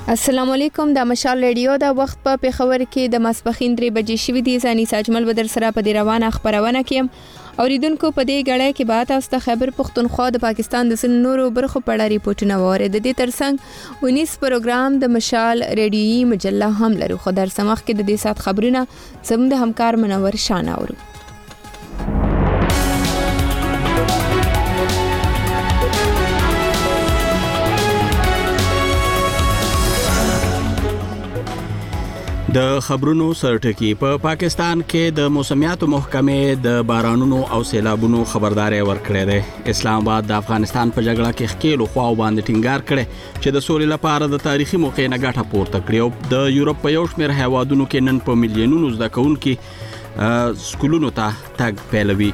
السلام علیکم. د مشال ریډیو د وخت په پیښور کې د ماسپخین 3 بجې شوې دي. ځاني ساجمل بدر سره په دې روانه خبرونه کې اوریدونکو په دې غړې کې بعد اوسه خیبر پختونخوا د پاکستان د سن نورو برخو په اړه ریپورتونه وره. د دې ترڅنګ 19 پروګرام د مشال ریډیوي مجله هم لرو. خو در سمخ کې د دې سات خبرونه زموږ د همکار منور شانه اورو. د خبرونو سرټکی په پاکستان کې د موسمیاتو محکمې د بارانونو او سیلابونو خبرداري ورکړې ده. اسلام آباد د افغانستان په جګړه کې ښکیلو خواو باندې ټینګار کړي چې د سولې لپاره د تاریخي موقع نه ګټه پورته کړي او د یورپ په یو شمېر هیوادونو کې نن په میلیونونو زده کوونکي سکولونو ته تګ پیلوي.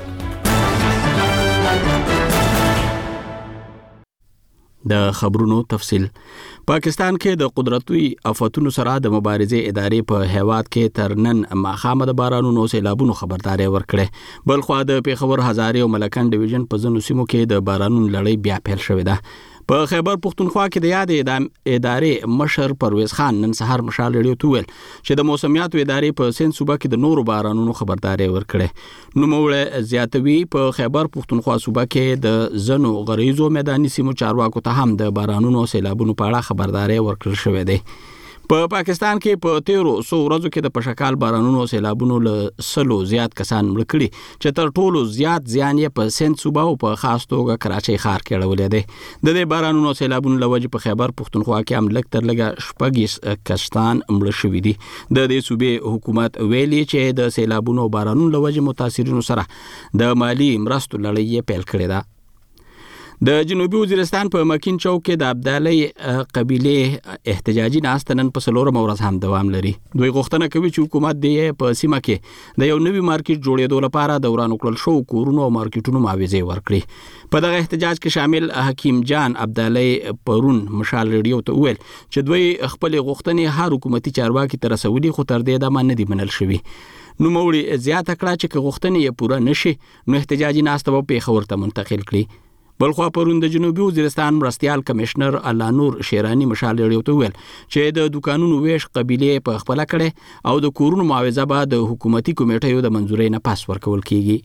د خبرونو تفصیل. پاکستان کې د قدرتي آفتونو سره د مبارزې ادارې په هیواد کې تر نن ماخامه د بارانونو سیلابونو خبرداري ورکړه. بل خو د پیښور هزارې او ملکن ډیویژن په ځینو سیمو کې د بارانونو لړۍ بیا پیل شوې ده. په خیبر پختونخوا کې د یاد ادارې مشر پرویز خان نن سهار مشال ریډیو ته ویل چې د موسمیاتو ادارې په سند صوبه کې د نورو بارانونو خبرداري ورکړه. نو موږ زیاتوي په خیبر پختونخوا صوبه کې د زنو غریزو میداني سیمو چارواکو ته هم د بارانونو سیلابونو په اړه خبرداري ورکړل شوې ده. په پاکستان کې په 1300 ورځو کې د پشکال بارانونو او سیلابونو له سلو زیات کسان مړ کړي چې تر ټولو زیات زیان یې په سند صوبه او په خاص توګه کراچۍ ښار کې اړولې ده. د دې بارانونو او سیلابونو له وجې په خیبر پختونخوا کې هم لږ تر لږه 6 کسان مړ شوي دي. د دې صوبې حکومت ویلي چې د سیلابونو او بارانونو له وجې متاثرینو سره د مالی مرستو لړۍ یې پیل کړې ده. د جنوبي وزیرستان په مکین چوک کې د عبدالله قبیله احتجاجي ناست نن په 4 ورځ هم دوام لري. دوی غوښتنه کوي چې حکومت د په سیمه کې د یو نوي مارکیټ جوړېدو لپاره د ورانو کړل شو کورونو او مارکیټونو معاوضه ورکړي. په دغه احتجاج کې شامل حکیم جان عبدالله پرون مشال ریډیو ته ویل چې دوی خپل غوښتنې هر حکومتي چارواکي ته رسولي خو تر دې دمه نه دي منل شوي. نو موري زیاته کړه چې غوښتنې یې پوره نشي نو احتجاجي ناست به پیښور ته منتقل کړي. بلخوا پرون د جنوبي وزیرستان مرستیال کمشنر الله نور شیرانی مشال ریډیو ته ویل چې د دکانونو ویش قبیله په خپل کړي او د کورونو معاوضه به د حکومتي کمیټې د منځورۍ نه پاس ورکول کیږي.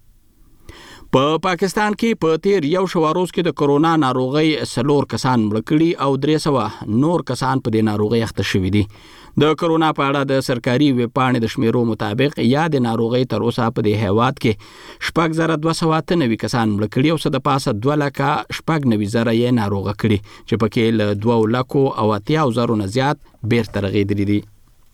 په پاکستان کې په تیر یو شواروز کې د کرونا ناروغي 4 کسان مړ کړي او 300 نور کسان په دې ناروغي اخته شوي دي. د کرونا په اړه د سرکاري ویبپاڼې د شمیرو مطابق یا د ناروغي تر اوسه په دې هیواد کې 6298 کسان مړ کړي او د پاسه 2,96,000 یې ناروغه کړي چې پکې له 2,80,000 نه زیات بیرته رغېدلي دي.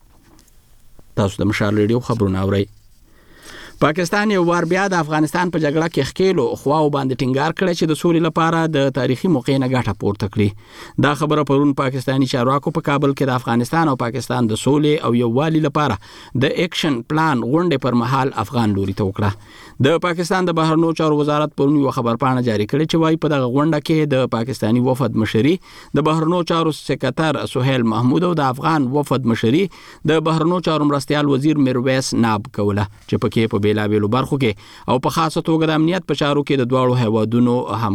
تاسو د مشال ریډیو خبرونه اورئ. پاکستان یو وار بیا د افغانستان په جګړه کې ښکیلو خواو باندې ټینګار کړی چې د سولې لپاره د تاریخي موقع نه ګټه پورته کړي. دا خبره پرون پاکستانی چارواکو په کابل کې د افغانستان او پاکستان د سولې او یووالي لپاره د اکشن پلان غونډې پر مهال افغان لوري ته وکړه. د پاکستان د بهرنیو چارو وزارت پرون یو خبرپاڼه جاری کړې چې وايي په دغه غونډه کې د پاکستانی وفد مشري د بهرنیو چارو سکرټر سهیل محمود او د افغان وفد مشري د بهرنیو چارو مرستیال وزیر میرویس ناب کوله چې پکې په بیلابیلو برخو کې او په خاصه توګه د امنیت په چارو کې د دواړو هیوادونو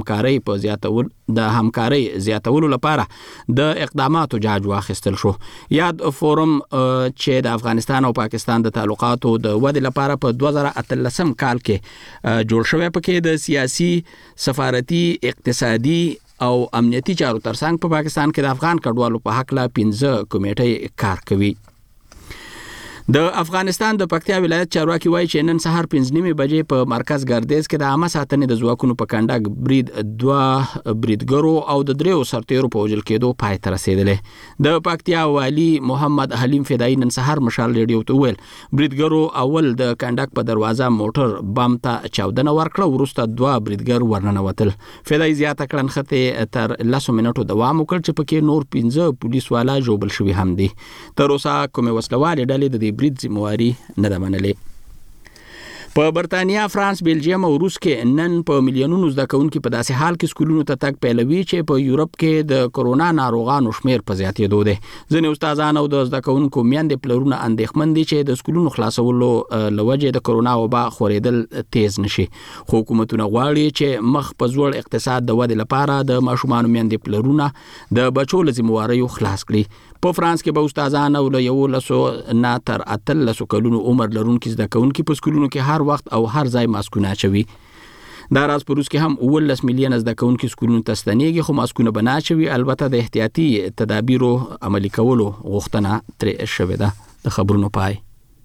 همکارۍ زیاتولو لپاره د اقداماتو جاج واخیستل شو. یاد فورم چې د افغانستان او پاکستان د تعلقاتو د ودې لپاره په 2013 کال کې جوړ شوی پکې د سیاسي، سفارتي، اقتصادي او امنیتي چارو ترڅنګ په پاکستان کې د افغان کډوالو په حق لا 15 کمیټې کار کوي. د افغانستان د پکتیا ولایت چارواکي وایي چې نن سهار 5:30 بجې په مرکز ګردیز کې د عامه ساتنې د ځواکونو په کنډک برید 2 بریدګرو او د 3 سرتیرو په وژل کېدو پای ته رسېدلې. د پکتیا والی محمد حلیم فدایي نن سهار مشال ریډیو ته ویل بریدګرو اول د کنډک په دروازه موټر بم ته چاودنه ورکړه وروسته 2 بریدګر ورننوتل. فدایي زیاته کړه نښتې تر 10 منټو دوام وکړ چې پکې نور 15 پولیس والا ژوبل شوي هم دي. تر اوسه کومې وسلوالې ډلې د دې برید ذمہواري نه ده منلې. په برتانیا، فرانس، بلجیم او روس کې نن په میلیونونو زده کوونکي په داسې حال کې سکولونو ته تګ پیلوي چې په یورپ کې د کرونا ناروغانو شمیر په زیاتېدو دی. ځینې استادان او د زده کوونکو میندې پلرونه اندېښمن دي چې د سکولونو خلاصولو لوجې د کرونا وبا خورېدل تیز نشي. خو حکومتونه غواړي چې مخ په ځوړ اقتصاد د ودې لپاره د ماشومانو میندې پلرونه د بچو له ذمہواریو خلاص کړي. په فرانس کې به استادان او له 11 نه تر 13 کلونو عمر لرونکي زده کوونکي په سکولونو کې هر وخت او هر ځای ماسکونه اچوي. دا راز په روس کې هم 19 میلیونه زده کوونکي سکولونو ته ستنېږي، خو ماسکونه به نه اچوي. البته د احتیاطي تدابیرو عملي کولو غوښتنه ترې شوې ده. د خبرونو پای.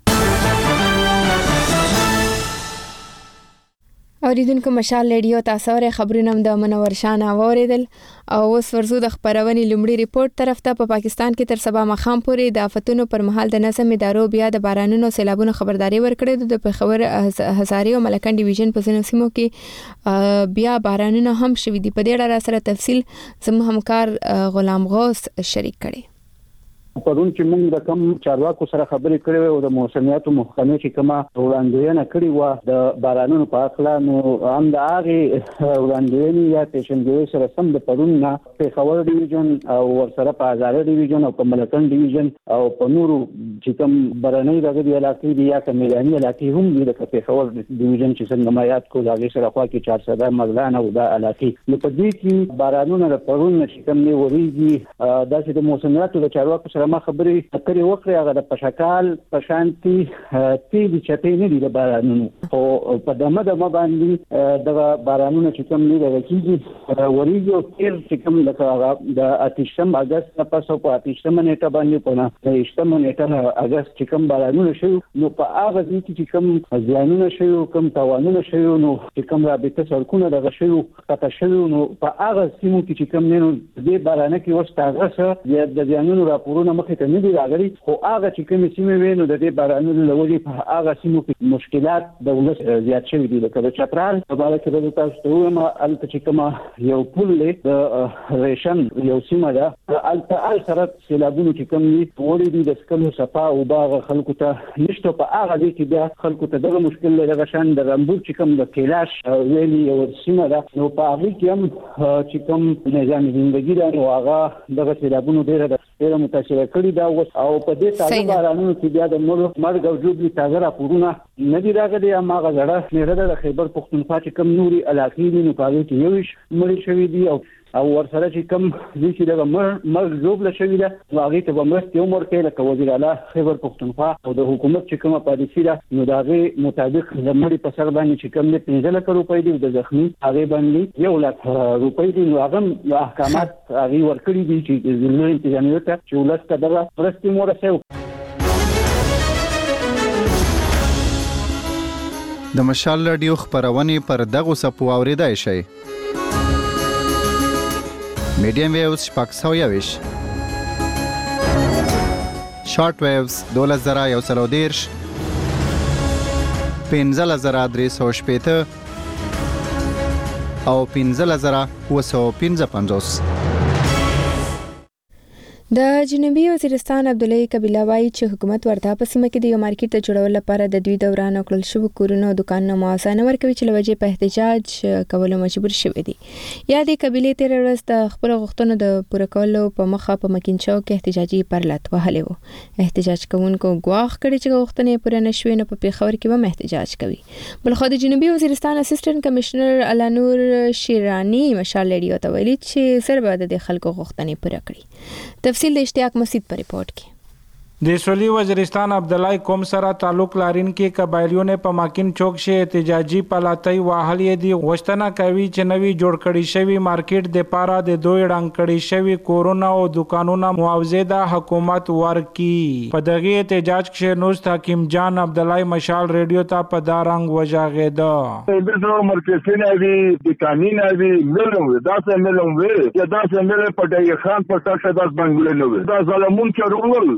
اوریدونکو مشال ریډیو تاسو ورې خبرونه د منور شان اوریدل او اوس ورزو د خبرونې لومړی ریپورت طرف ته. په پاکستان کې تر سبا مخام پورې د آفتونو پر مهال د نظم ادارو بیا د بارانونو سیلابونو خبرداري ورکړې. د پېښور، هزارې او ملکن ډیویژن په ځینو سیمو کې بیا بارانونه هم شوي دي. په دې اړه سره تفصیل زموږ همکار غلام غوث شریک کړي. پرون چې موږ د کم چارواکو سره خبرې کړې او د موسمیاتو محکمې چې کومه وړاندوینه کړې و د بارانونو په اړه، نو هم د هغې وړاندوینې یا پیشنګوۍ سره سم د پرون نه پېښور ډیویژن او ورسره په هزاره ډیویژن او په ملکن ډیویژن او په نورو چې کوم برنۍ دغه علاقې دي یا کوم میداني علاقې هم دي، لکه پېښور ډیویژن چې څنګه ما یاد کړو، هغې سره خوا کې 400 مغلان او دا علاقې. نو په دې کې بارانونه د پرون نه چې کوم نه ورېږي، داسې د موسمیاتو د چارواکو سره ما خبرې اترې وکړې. هغه د پشکال په شانتي تیزې چپې نه دي د بارانونو، خو په دمه باندې دغه بارانونه چې کوم نه دغه کېږي ورېږي او تېر چې کوم لکه د 28 اګست نه پس او په 28 نیټه باندې په 28 نیټه اګست چې کوم بارانونه شوي، نو په هغه ځای کې چې کوم زیانونه شوي، کوم تاوانونه شوي، نو چې کوم رابطه سړکونه دغه شوي قطع شوي، نو په هغه سیمو کې چې کوم نه دې بارانه کې اوس هغه د زیانونو راپورونه مخې ته نه دي راغلي، خو هغه چې کومې سیمې وي نو د دې بارانونو له وجې په هغه سیمو کې مشکلات د ولس زیات شوي دي. لکه د چترال په باره کې به تاسو ته ووایم، هلته چې کومه یو پل دی د ریشن یو سیمه ده، هلته سره سیلابونو چې کوم دي وړي دي د څښلو صفا اوبه هغه خلکو ته نشته. په هغه ځای کې بیا خلکو ته دغه مشکل دی. دغه شان د رامبور چې کوم د کیلاش ویلي یو سیمه ده، نو په هغې کې هم چې کوم نظام زندګي ده، نو هغه دغه سیلابونو ډېره متاثره کړي ده. او په دې تازه بارانونو کې بیا د مرګ او ژوبلې تازه راپورونه نه دي راغلي. هماغه زړه شمېره ده د خیبر پښتونخوا چې کوم نورې علاقې دي، نو په هغې کې 21 مړي شوي دي او ورسره چې کوم دوی چې دغه مرګ ژوبله شوي ده، نو هغې ته به مرستې هم ورکوي. لکه وزیر اعلی خیبر پښتونخوا او د حکومت چې کومه پالیسي ده، نو د هغې مطابق د مړي په سر باندې چې کوم 15 لکه روپۍ دي، د زخمي هغې باندې 1 لک روپۍ دي. نو هغه هم احکامات هغې ورکړي دي چې ضمني انتظامیو ته چې ولس ته دغه مرستې هم ورسوي. د مشال رادیو خبرونه پر دغه سپو اوریدای شي. میډیم ویوز شپږ 120، شارټ ویوز 2130، 15350 او 15955. د جنوبي وزیرستان عبدالله قبیله وايي چې حکومت ورته په سیمه کې د یو مارکیټ ته جوړول لپاره د دوی دوران کړل شوی کورونو او دکانونو معاوضه نه ورکوي، چې لوجې په احتجاج کولو مجبور شوی دي. یا د قبیلې تیر ورځ د خپل غوښتنو د پوره کولو په مخه په مکینچو کې احتجاجي پرلط وهلی وو. احتجاج کوونکو ګواښ کړی چې غوښتنې پوره نشوي، نو په پېښور کې هم احتجاج کوي. بلخو د جنوبي وزیرستان اسسټنټ کمشنر علانور شیرانی مشال ریډیو ته ویلي چې سر به د خلکو غوښتنې پوره کړي. تفصیل د اشتیاق مسید پر رپورٹ کې. د سویلي وزیرستان عبدالله قوم سره تعلق لرونکي قبایلیونه په ماکین چوک شه احتجاجي پلاتۍ واهلې دي. غوښتنه کوي چې نوی جوړ کړي شوی مارکیټ د پاره د دوی ړنګ کړي شوی کورونه او دکانونه معاوضه د حکومت ورکي. په دغه احتجاج کې نوست حکیم جان عبدالله مشال ریډیو ته په دارنګ وجاغېده. د مرکزونه دي د قانون دي ملو دا څه ملو وي یا دا څه مل په دغه خان په تاسو د بنگلو نو دا ظلمون چرول د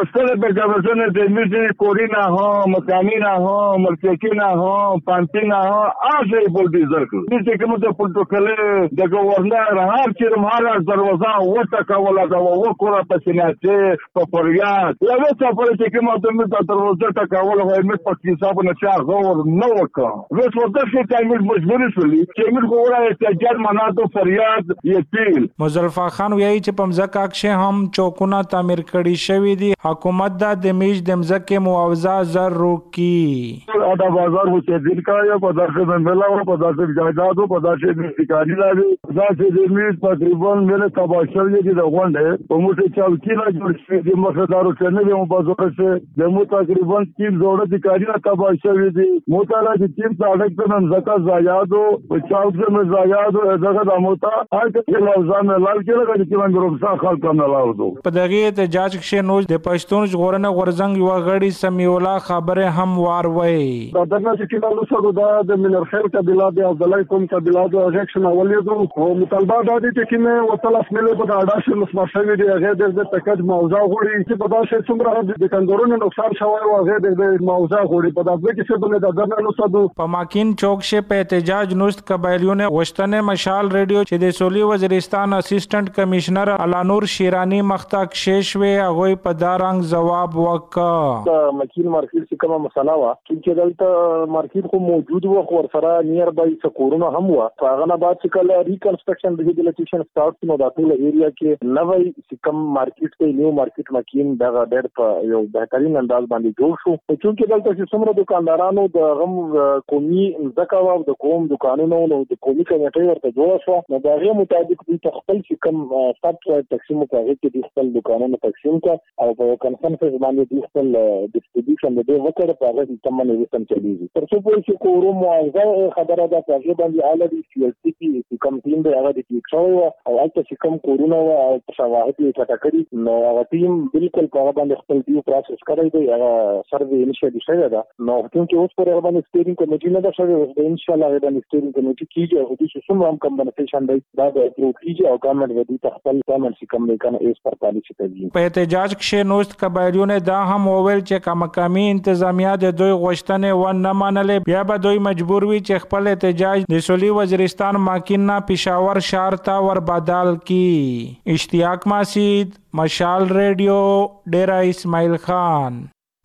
استاد بگذارن دمیزی کورینا ها مکانینا ها مرکزینا ها پانتینا ها آزه بولدی زرکل دیگه که مت پروتکل د گورنر هر چیرم هر دروازه وټه کوله دا وکړه پسیناته په پریاد یو څه په دې کې ماته مت دروازه ټکاوله وای مت په حساب نه چا غور نه وکړه وس ورته چې تعمیل مجبوری شولې چې موږ ګوره احتجاج مناته فریاد یې مظفر خان وایي چې پمزکا کې هم چوکونه تعمیر کړي شوی دي حکومت د میش د مزکه معاوضه ضرور کی دا بازار وو چې دل کایا په داسې ملا او په داسې جایدادو په داسې ټیکاري لري ځکه د میش تقریبا مله تباشر دي د غونډه په موټه چوکۍ لا جوړ شوی دي مخدارو څنګه به مو بازار څخه د مو تقریبا 3 جوړه ټیکاري لا تباشر دي موټه د 3 ساړک ته مزکه زایادو په چاوک څخه زایادو دغه د موټه هر څه لوزان لال کې لګي چې باندې روبسا خلک هم لاوځو په دغه احتجاج کې نو د پښتون ژغورنه غورزنګ یو غړي سمیع الله خبره هم واروي دا دغه چې نو څنګه دا د منرخیل قبيله د عبدالله کوم قبيله د اجکشن اولیدو او مطالبه دا دي چې نه وصلف ملي په اډاش مسمشوي دی هغه د تکد موضوع غوړي چې په داسې څومره د کندورونو نقصان شوی او هغه د موضوع غوړي په دغه کې څه بل د دغه نو صدو په ماکین چوک شه په احتجاج نوست قبایلیونه وشتنه مشال ریډیو چې د سولي وزیرستان اسسټنټ کمشنر علانور شیرانی مختک شیشوي هغه په دارنګ جواب وکړه ماکین مارکیټ چې کومه مسله وا چې دلته مارکیټ خو موجود و خو سره نیر بای سکورونه هم و هغه نه بعد چې کله ریکنسټرکشن ریهابیلیټیشن سٹارټ نو د ټول ایریا کې نوې سکم مارکیټ ته نیو مارکیټ ماکین دغه ډېر په یو بهترین انداز باندې جوړ شو چې دلته چې څومره دکاندارانو د غم قومي ځکه او د قوم دکانونو نو د قومي کمیټې ورته جوړ شو نو دا غي مطابق د خپل سکم سټارټ تقسیم کوي چې د خپل دکانونو تقسیم کا او په کنفرنس باندې د خپل ډیسټریبیوشن د وکړه په هغه سیستم باندې وسم چلیږي تر څو پورې چې کورو معاوضه خبره ده په هغه باندې الریډي سی ال سی پی کم ټیم دی هغه د کیښو او البته چې کم کورونه او شواهد یې کټکړي نو هغه ټیم بالکل په هغه باندې خپل دیو پروسس کوي دی هغه سروې انیشیټیو شوی ده نو چې اوس پر هغه باندې سټیرینګ کمیټې نه ده شوی اوس ان شاء الله هغه باندې سټیرینګ کمیټې کیږي او د څومره هم کم بنفیشن دی دا د کیږي او ګورنمنت ودی تخپل ګورنمنت چې کوم نه کنه ایس پر پالیسي کوي په احتجاج کې نوست قبایلیونه دا هم وویل چې کمکامي انتظامیه د دوی غوښتنې و نه منلې بیا به دوی مجبور وي چې خپل احتجاج د سولي وزیرستان ماکین نه پېښور ښار ته ور بدل کړي اشتیاق ماسید مشال ریډیو ډیرا اسماعیل خان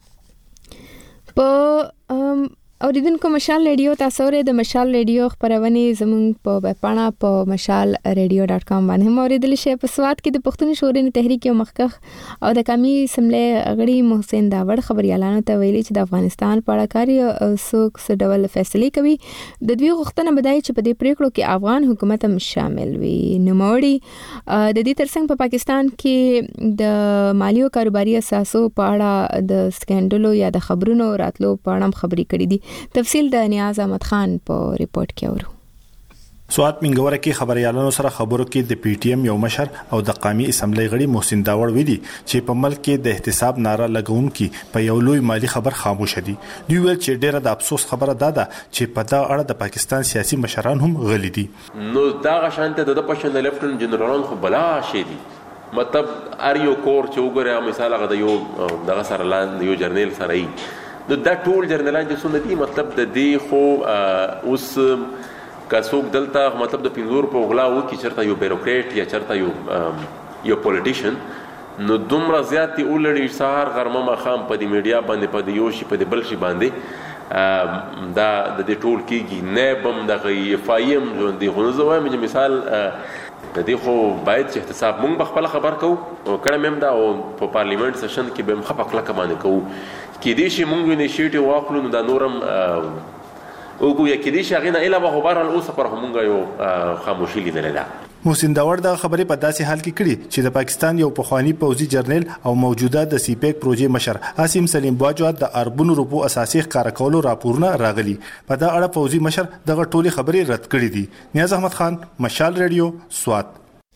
په اوریدونکو مشال ریډیو تاسو ورې د مشال ریډیو خبرونه زموږ په وپاڼه په mashalradio.com باندې هم اوریدل شي په سواد کې د پښتون شوري تحریک یو مخکخ او د کمی سملې غړي محسن داوړ خبريالانو ته ویلي چې د افغانستان په اړه کاری سوک څه ډول فیصله کوي د دوی غوښتنه بدای چې په دې پریکړو کې افغان حکومت هم شامل وي نوموړي د دې ترڅنګ په پاکستان کې د مالی او کاروباري اساسو په اړه د سکینډلو یا د خبرونو راتلو په اړه خبري کړې دي تفصیل د نیاز احمد خان په ریپورت کې اورو سوات منګوره کې خبريالانو سره خبرو کې د پی ټی ایم یو مشر او د قومي اسمبلی غړي محسن داوړ ویلي چې په ملک کې د احتساب ناره لګون کې په یو لوی مالی خبر خاموش دي دوی ویل چې ډیره د افسوس خبره ده چې په دا اړه د پاکستان سیاسي مشران هم غلي دي نو دا غشانته د پښتون لیفټننټ جنرالان خو بلا شي دي مطلب ار یو کور چې وګوره مثال هغه د یو دغه سره لاندې یو جرنیل سره ای نو دا ټول جرنالان چې څونه دي مطلب د دې خو اوس کڅوک دلته مطلب د پینځور په غلا و کې چرته یو بیروکریټ یا چرته یو پولیټیشن نو دومره زیات اولړي سهار غرمه مخام په دې میډیا باندې په دې یو شي په دې بل شي باندې دا د دې ټول کېږي نه بم د فایم ژوندې خو زه وایم چې مثال د دې خو باید چې احتساب مونږ خپل خبر کوو او کړه مم دا او په پارلیمنت سیشن کې به مخه کله کمانه کوو کې دې شي مونږ انیشیټیو واخلو نو دا نورم وګو یا کې دې شي غینه اله به خبر اوس پر همونګه یو خاموشي لیدل محسن داوړ د خبرې په داسې حال کې کړي چې د پاکستان یو پخوانی پوځي جرنیل او موجوده د سی پیک پروژې مشر عاصم سلیم باجو د اربونو روپو اساسي ښکار کولو راپورونه راغلي په دا اړه پوځي مشر دغه ټولي خبرې رد کړې دي نیاز احمد خان مشال ریډیو سوات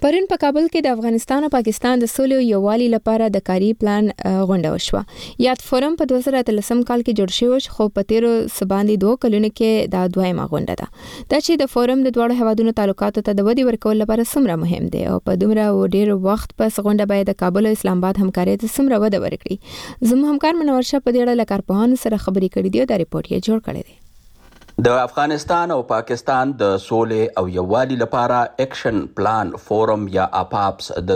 پرون په کابل کې د افغانستان او پاکستان د سولې او یووالي لپاره د کاري پلان غونډه وشوه. یاد فورم په 2013 کال کې جوړ شوی خو په 13 سباندې 2 کلونو کې دا دویمه غونډه ده. دا چې د فورم د دوه هیوادونو تعلقاتو ته د ودی ورکول لپاره څومره مهم دی او په دومره ډیر وخت پس غونډه باید د کابل او اسلام آباد همکارۍ ته څومره وده ورکړي. زموږ همکار منور شاه په دې اړه له کارپوهانو سره خبرې کړې دي او دا ریپورت یې جوړ کړی دی. د افغانستان او پاکستان د سولې او یووالي لپاره اکشن پلان فورم یا اپاپس د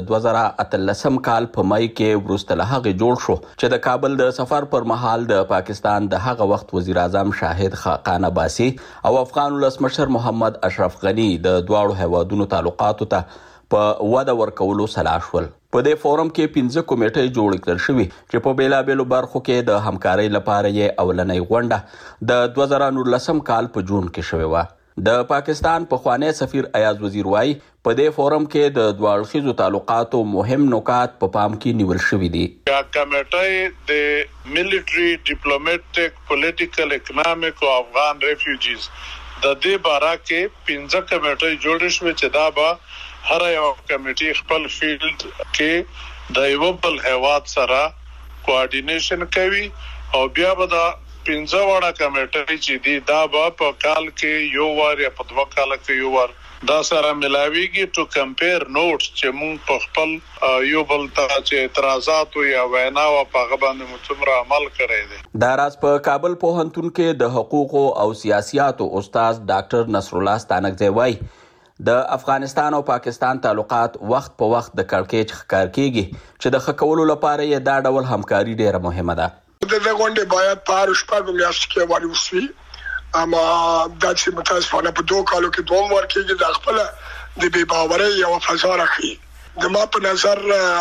2013 کال په مای کې وروسته له هغه جوړ شو چې د کابل د سفر پر مهال د پاکستان د هغه وخت وزیر اعظم شاهد خاقان عباسي او افغان ولسمشر محمد اشرف غنی د دواړو هیوادونو تعلقاتو ته په وده ورکولو سلا شول. په دې فورم کې 15 کمیټې جوړ کړل شوې چې په بیلابېلو برخو کې د همکارۍ لپاره یې اولنۍ غونډه د 2019 کال په جون کې شوې و. د پاکستان پخوانی سفیر ایاز وزیر وايي په دې فورم کې د دواړو تعلقاتو مهم نکات په پام کې نیول شوې دي. کمیټې د ملټری ډیپلوماټیک پولیټیکل اکونومیک او افغان ریفیوجیز د دې باره کې 15 کمیټې جوړې شوې چې دا به هر یو کمیټي خپل فیلډ کې د یو بل هیواد سره کوارډینیشن کوي او بیا به دا 15 وړه کمیټې چې دي دا به په کال کې یو وار یا په 2 کال کې یو وار دا سره ملاويږي ټو کمپیر نوټس چې موږ په خپل یو بل ته چې اعتراضات یا وینا او په غبن متمر عمل کړی دي. دا راز په کابل پوهنتون کې د حقوق او سیاسياتو استاد ډاکټر نصر الله ستانکزی وايي د افغانستان او پاکستان تعلقات وخت په وخت د کړکېچ ښکار کیږي چې د خکولو لپاره یې دا ډول همکاري ډیره مهمه ده. د غونډې باید په شپږ میاشتو کې واري وشي اما دا چې متاسفانه په 2 کالو کې دوم ورکېږي د خپل د بې باورۍ یو فضا راخي. د ما په نظر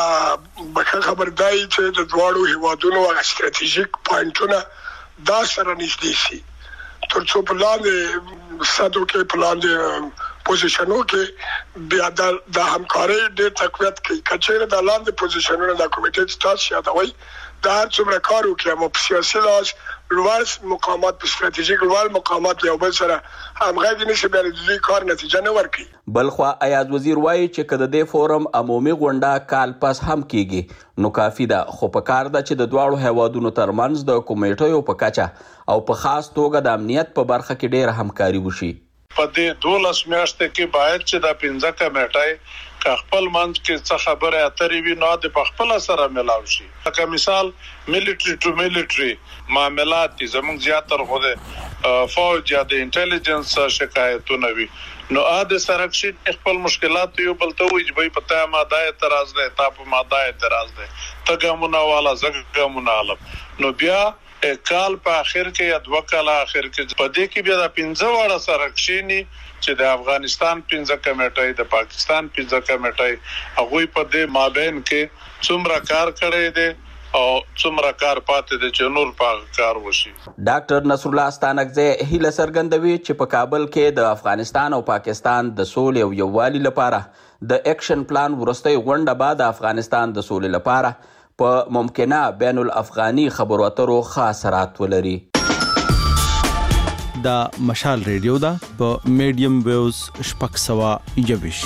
به خبر دی چې د دواړو هیوادونو استراتیژیک پوینټونه دا سره نږدې شي ترڅو په لاندې ساتو کې په لاندې پوزیشنو کې بیا د همکارۍ ډېر تقویت کوي. کچېره د لاندې پوزیشنونو د کمیټې تاسو یادوي دا څومره کار وکړي مو په سیاسي لاس لوړ مقامات په استراتیژیک لوړ مقامات یو بل سره همغږي نشي بیا د دې کار نتیجه نه ورکړي. بلخوا ایاز وزیر وایي چې کله د فورم عمومي غونډه کال پس هم کیږي نو کافی ده خو په کار ده چې د دواړو هیوادونو ترمنځ د کمیټو په کچه او په خاص توګه د امنیت په برخه کې ډېر همکاري وشي. په دې 12 میاشتې کې باید چې د 15 کمیټې خپل منځ کې څه خبره اترې وي نو د خپل سره ملاو شي. لکه مثال ملټری ټو ملټری معاملات زموږ زیاتره خو د فوج یا د انټيليجنس شکایتونه وي نو د سرکشي خپل مشکلات یو بل ته وي چې په تا ماده اعتراض ده تا په ماده اعتراض ده تګمونه والا زګمونه عالم نو بیا کال په اخر کې یا 2 کال اخر کې په دې کې بیا د 15 وړه سرکشيني چې د افغانستان 15 کمیټې د پاکستان 15 کمیټې هغه په دې مابین کې څومره کار کړی دی او څومره کار پاتې دی چې نور په کار وشي. ډاکټر نصر الله ستانکزی هیله څرګندوي چې په کابل کې د افغانستان او پاکستان د سولې او یووالي لپاره د اکشن پلان ورستۍ غونډه بعد د افغانستان د سولې لپاره په ممکنه بین الافغاني خبرو اترو خاص اثرات ولري. دا مشال ریډیو دا په میډیم ویوز شپږ سوه یویش.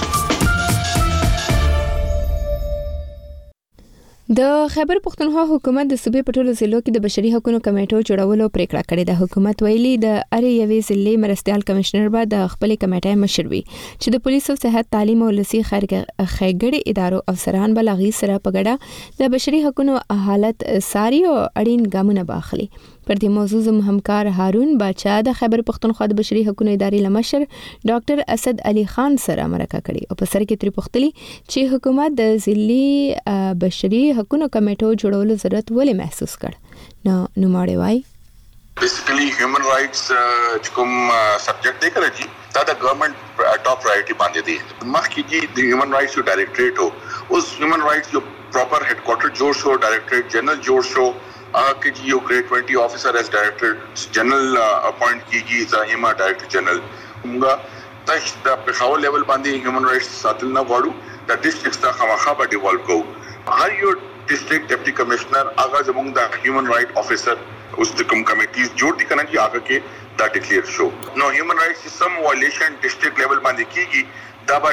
د خیبر پښتونخوا حکومت د صوبې په ټولو ضلعو کې د بشري حقوقو کمیټو جوړولو پریکړه کړې ده. حکومت ویلي د اړ یوې ضلعې مرستيال کمشنر به د خپل کمیټې مشر وي چې د پولیسو صحت تعلیم او لسی خیګړې ادارو افسران بلغي سره په ګډه د بشري حقوقو حالت ساري او اړین ګامونه باخلي. پر دې موضوع زموږ همکار هارون باچا د خیبر پښتونخوا د بشري حقوقو ادارې لمشر ډاکټر اسد علي خان سره مرکه کړې او په سر کې تری پختلي چې حکومت د ضلعي بشري حقوقو کمیټو جوړولو ضرورت ولې محسوس کړ. نو نوماړي وای بیسیکلی هیومن رائټس چې کوم سبجیکټ دی کړی جی دا د ګورنمنت ټاپ پرایورټي باندې دی. مخکې جی د هیومن رائټس ډایریکټریټ او اوس هیومن رائټس یو پراپر هډ کوارټر جوړ شو ډایریکټریټ جنرال جوړ شو کې جی یو ګریډ 20 افیسر ایز ډایریکټر جنرال اپوینټ کیږي زاهما ډایریکټر جنرال موږ تاسو د پېښور لیول باندې هیومن رائټس ساتل نه غواړو د ډیسټریکټ څخه خامخا به ډیولپ کوو. هر یو ډیسټریکټ ډیپټي کمشنر هغه زموږ د هیومن رائټ افیسر اوس د کوم کمیټیز جوړ دي کنه چې هغه کې دا ډیکلیئر شو. نو هیومن رائټس سم وایلیشن ډیسټریکټ لیول باندې کیږي دا به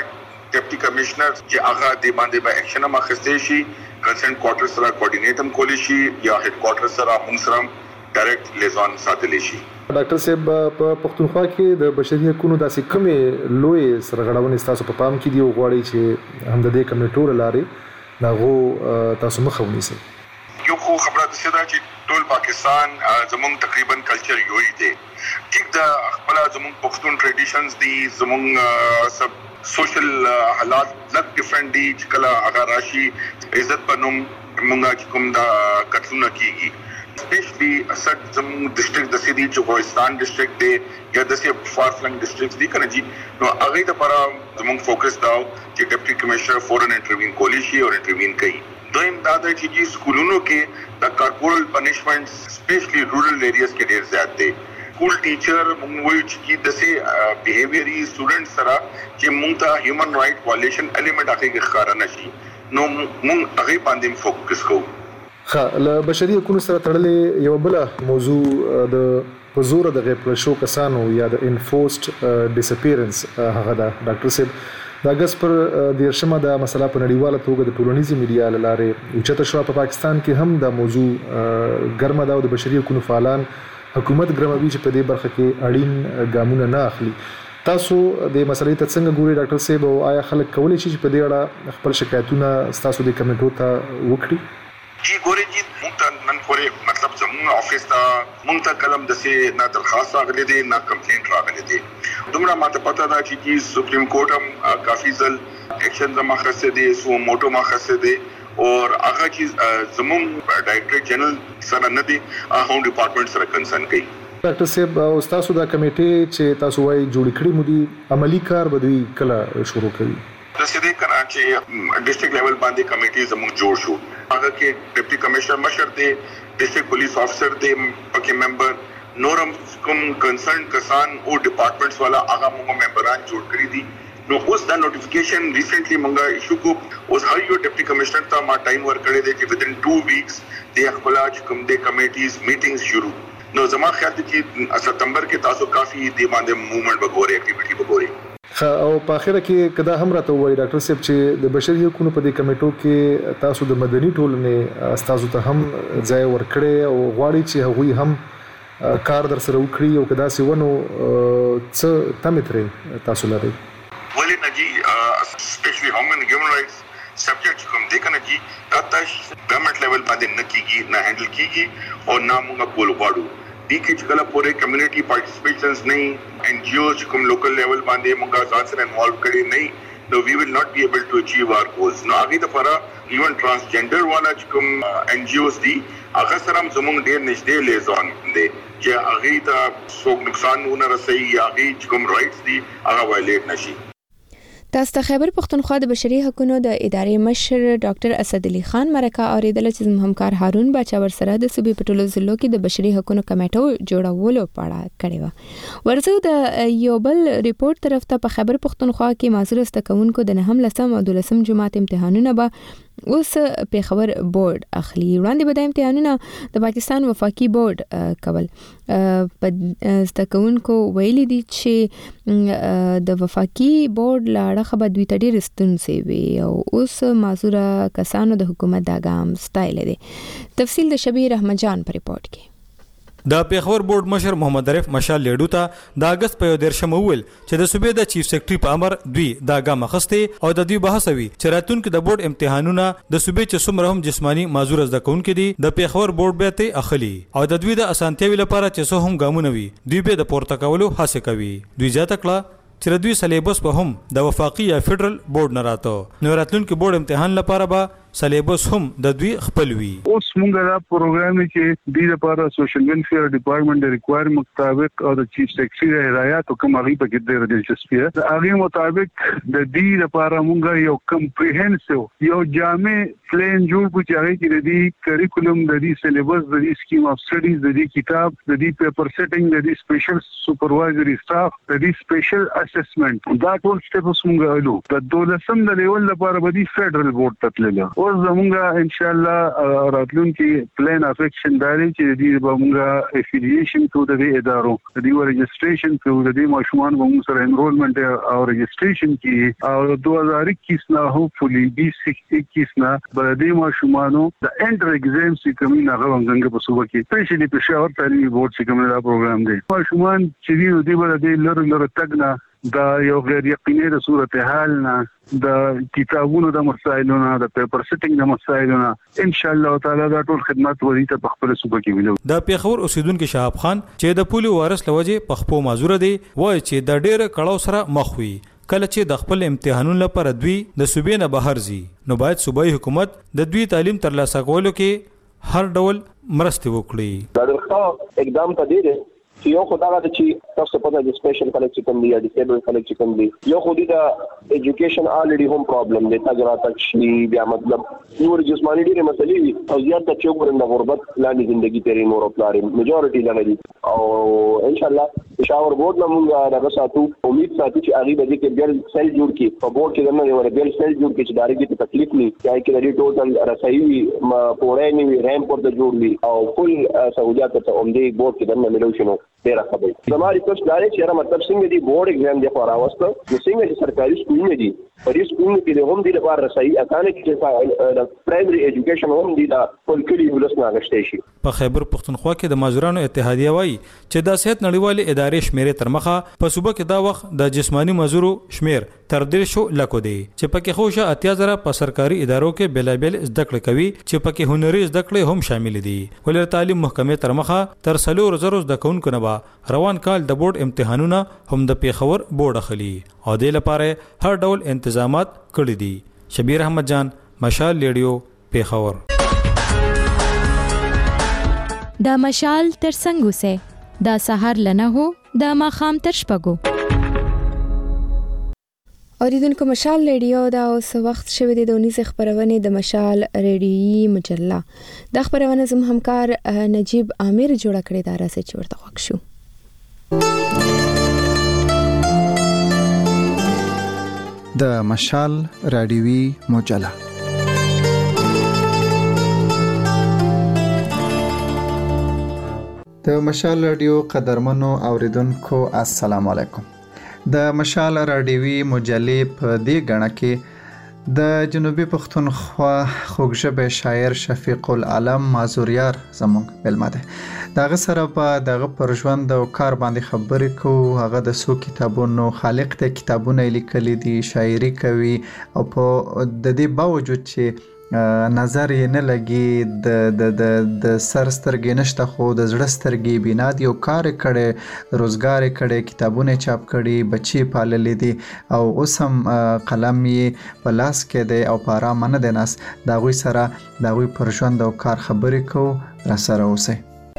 ډیپټي کمشنر چې هغه د باندې به اکشن ما خسته شي کنسرن کوارټر سره کوارډینیټ کول شي یا هډ کوارټر سره موږ سره ډایرکټ لیزون ساتل شي. ډاکټر صاحب په پښتونخوا کې د بشري حقوقو داسې کومې لوی سرغړونې تاسو په پام کې دی غواړي چې هم د دې کمیټو لارې داغو تاسو مخه ونیسئ؟ یو خو خبره ده چې ټول پاکستان زموږ تقریبا کلچر یو دی. ټیک دا خپل زموږ پښتون ټریډیشنز دي، زموږ سب سوشل حالات لږ ډیفرنٹ دي چې کله هغه راشي عزت پنوم موږ کوم دا قتلونه کیږي. اسپیشلی اسد زموږ ډسټریکټ د سیدی چوغستان ډسټریکټ دی یا د سی فار فلنګ ډسټریکټ دي کنه جی، نو هغه د لپاره زموږ فوکس داو چې ډیپټي کمشنر فورن انټروین کولی شي او انټروین کوي. دویم دا د چې سکولونو کې د کارپورل پنیشمنټ سپیشلی رورل ایریاز کې ډیر زیات دي. سکول ټیچر موږ وایو چې د سي بیهیویري سټوډنټ سره چې موږ ته هیومن رائټ وایلیشن الیمنٹ هغه کې ښکارا نشي، نو موږ هغه باندې فوکس کوو. له بشري حقوقو سره تړلې یو بل موضوع د حضور د غیر پرشو کسانو یا د انفورسډ ډیسپیرنس هغه دا ډاکټر صاحب د اگست پر 10مه د مسله په نړیواله توګه د ټولنیزي میډیا لاره اوچته شو. په پاکستان کې هم د موضوع ګرمه ده او د بشري حقوقو فعالان حکومت ګرموي چې په دې برخه کې اړین ګامونه نه اخلي. تاسو د مسلې ته څنګه ګورئ ډاکټر صاحب، او آیا خلک کولی شي چې په دې اړه خپل شکایتونه تاسو د کمیټو ته وکړي؟ جی ګوري جی موږ ته نن پورې مطلب زموږ افیس ته موږ ته کلم د سي نه درخواست راغلي دي نه کمپلینټ راغلي دي. دومره ماته پته ده چې سپریم کورټ هم کافي ځل ایکشن زما خسته دي، سو موټو ما خسته دي او هغه چې زموږ ډایرکټر جنرال سره نه دي، هوم ډپارټمنټ سره کنسرن کوي. ډاکټر صاحب او تاسو دا کمیټه چې تاسو وايي جوړ کړی مو دي، عملی کار به دوی کله شروع کوي؟ د سیدی کراچي ډسټریکټ لیول باندې کمیټي زموږ جوړ شو. هغه کې ډیپټي کمشنر مشر دی، ډسټریکټ پولیس افسر دی پکې ممبر، نورم کوم کنسرن کسان او ډپارټمنټس والا هغه موږ ممبران جوړ کړی دي. نو اوس دا نوټیفیکیشن ریسنټلی موږ ایشو کو، اوس هر یو ډیپټي کمشنر ته ما ټایم ورکړی دی چې within 2 weeks د خپل کوم د کمیټیز میټینګز شروع. نو زما خیال دی چې سپتمبر کې تاسو کافي دی باندې موومېنټ وګورئ، اکټیویټي وګورئ. او په اخره کې کدا هم راته وایي ډاکټر صاحب چې د بشري حقوقو په دې کمیټو کې تاسو د مدني ټولنې استازو ته هم ځای ورکړي او غواړي چې هغوی هم کار در سره وکړي، او کدا سي ونو څه تمتري تاسو لري؟ ولې نه جی سپیشلی هیومن رائټس سبجیکټ کوم دې کنه جی دا تاسو ګورنمنت لیول باندې نه کیږي، نه هینډل کیږي او نه موږ کول غواړو. دي کې چې کله پوره کمیونټي پارټیسپیشنز نه ان جی اوز کوم لوکل لیول باندې موږ ځان سره انوالو کړي نه، نو وی ویل ناٹ بی ایبل ټو اچیو आवर گولز. نو هغه د لپاره ایون ترانسجنډر والا چې کوم ان جی اوز دي هغه سره زموږ ډیر نږدې لیزون دي چې هغه ته څوک نقصان نه رسي یا هغه کوم رائټس دي هغه وایلیټ نشي. تاسو ته خیبر پختونخوا د بشري حقوقو د ادارې مشر ډاکټر اسد علي خان مرکه اوریدل چې زموږ همکار هارون باچا ور سره د صوبې پټولو ضلعو کې د بشري حقوقو کمیټو جوړولو په اړه کړی و. ورزو د یو بل ریپورت طرف ته په خیبر پختونخوا کې معذور استکونکو د 9 لسم او 12 جماعت امتحانونه به اوس پیښور بورډ اخلي. وړاندې به د امتحانونه د پاکستان وفاقي بورډ کول په استکونکو ویلي دي چې د وفاقي بورډ لاړه به دوی ته ډېر ستونزې وي او اوس معذوره کسانو د حکومت دا ګام ستایلی دی. تفصیل د شبیر احمد جان په ریپورت کې. د پیښور بورډ مشر محمد عارف مشال لیډو ته د اگست په 13مه ویل چې د صوبې د چیف سیکریټری په امر دوی دا ګام اخیسته او د دوی بحثوي چې راتلونکي د بورډ امتحانونه د صوبې چې څومره هم جسمانی معذور زده کوونکي دي د پیښور بورډ به ته اخلي او د دوی د اسانتیاوي لپاره چې څه هم ګامونه وي دوی به د پورته کولو هڅه کوي. دوی ځاته کړه چې دوی سلیبس په هم د وفاقي یا فدرل بورډ نه راته نو راتلونکي بورډ امتحان لپاره به سلیبس هم د دوی خپل وي. اوس موږ دا پروګرام چې د لپاره سوشل ویلفیر ډپارټمنټ د ریکوایرمنت مطابق او د چیف سیکریټری هدایت او کوم هغه په کې د دلچسپي د هغه مطابق د دې لپاره موږ یو کمپریهنسیو یو جامع پلان جوړ کړو چې هغه کې د دې کریکولم د دې سلیبس د دې سکیم اف سټډیز د دې کتاب د دې پیپر سیټینګ د دې سپیشل سپروایزري سټاف د دې سپیشل اسسمنت دا ټول سټیپس موږ غواړو. د 12 د لیول لپاره به د فدرل بورډ ته تلل اوس زمونږ ان شاء الله راتلونکي پلان اف اکشن داري چې دې به موږ افیلیشن کو د ادارو د دې رجسټریشن کو د دې ماشومان به موږ سره انرولمنت او رجسټریشن کی او 2021 نه هوپفلی 2021 نه به دې ماشومانو د انټر ایگزام چې کومي نه غوښنګ په صوبه کې سپیشلی په شهر تعلیمي بورډ چې کومه دا پروګرام دی ماشومان چې دې به د لره تګ دا یو غیر یقیني د صورتحال نه د کتابونو د مسایلونو د پیپر سیټینګ د مسایلونو ان شاء الله تعالی دا ټول خدمات ورته په خپل صوبه کې ویلو. د پیښور اوسیدونکو شهاب خان چې د پولیو وایرس لوجه په خپل معذور دی وایي چې د ډېر کړهو سره مخ وي کله چې د خپل امتحانونو لپاره دوی د صوبې نه بهر ځي نو باید صوبایي حکومت د دوی تعلیم ترلاسه کولو کې هر ډول مرسته وکړي. دا ډېر اقدام ته دی چې یو خدای راته چې تاسو په دې سپیشل کالج کې کوم دی یا ډیسیبل کالج کې کوم دی یو خو دې دا ایجوکیشن الریډي هم پرابلم دی تاګه راته شي بیا مطلب نور جسمانی ډېرې مسلې وي او زیات د چوغور د غربت لاندې ژوندۍ تیرې نور پلارې میجورټي لګي او ان شاء الله شاور بورډ نمونږ دغه ساتو امید ساتو چې هغه به کې ګل سیل جوړ کی په بورډ کې دنه یو ګل سیل جوړ کی چې داري کې تکلیف نه چې کې لري ټوټل رسایي پورې نه وي ریم پر د جوړ وي او فل سہولت ته اومدي بورډ کې دنه ملو شنو ډیر خبرې زماري کوم داري چې را مطلب څنګه دی بورډ ایگزام دی خو راوسته نو څنګه چې سرکاري سکولونه دي په دې سکولونو کې هم دي لپاره رسایي اسانه کې د پرایمري ایجوکیشن هم دي دا ټول کلی ولسنه غشته شي. په خیبر پختونخوا کې د مازورانو اتحادیه وایي چې د صحت نړیوالې ادارې شمیرې تر مخه په صوبه کې دا وخت د جسمانی مزورو شمیر تر 1.5 لکو دی چې پکې خوشه 80,000 په سرکاري ادارو کې بلابل زده کړې کوي چې پکې هنري زده کړې هم شامل دي. ولر تعلیم محکمې تر مخه تر 300,000 زده کوونکو نه روان کال د بورډ امتحانونه هم د پیښور بورډ اخلي او د لپاره هر ډول تنظیمات کړی دي. شبیر احمد جان مشال ریډیو پیښور. دا مشال تر څنګه سه دا سحر لنه هو دا ماخام تر شپګو اوریدونکو مشال ریډیو دا اوس وخت شوه د 19 خبرونه د مشال ریډیوي مجله د خبرونه زم همکار نجیب عامر جوړ کړی دا راځي چې ورته خوښ شو. د مشال ریډیوي مجله د مشال رادیو قدرمنو اوریدونکو السلام علیکم. د مشال رادیوي مجلې په دې غاڼه کې د جنوبي پښتونخوا خوږژبه شاعر شفیق العالم مازوریار زموږ ملما ده. دغه سره په دغه پر ژوند او کار باندې خبرې کوو. هغه د څو کتابونو خالق ته کتابونه لیکلي دي شاعري کوي او په د دې باوجود چې نظر یې نه لګي د سر سترګې نشته خو د زړه سترګې بینا دي او کار کړي روزګار کړي کتابونه چاپ کړي بچي پاللې دي او اوس هم قلم یې په لاس کې دی او په آرام نه دی ناس دا غوي سره دا غوي پر ژوند او کار خبرې کوو را سره اوسئ.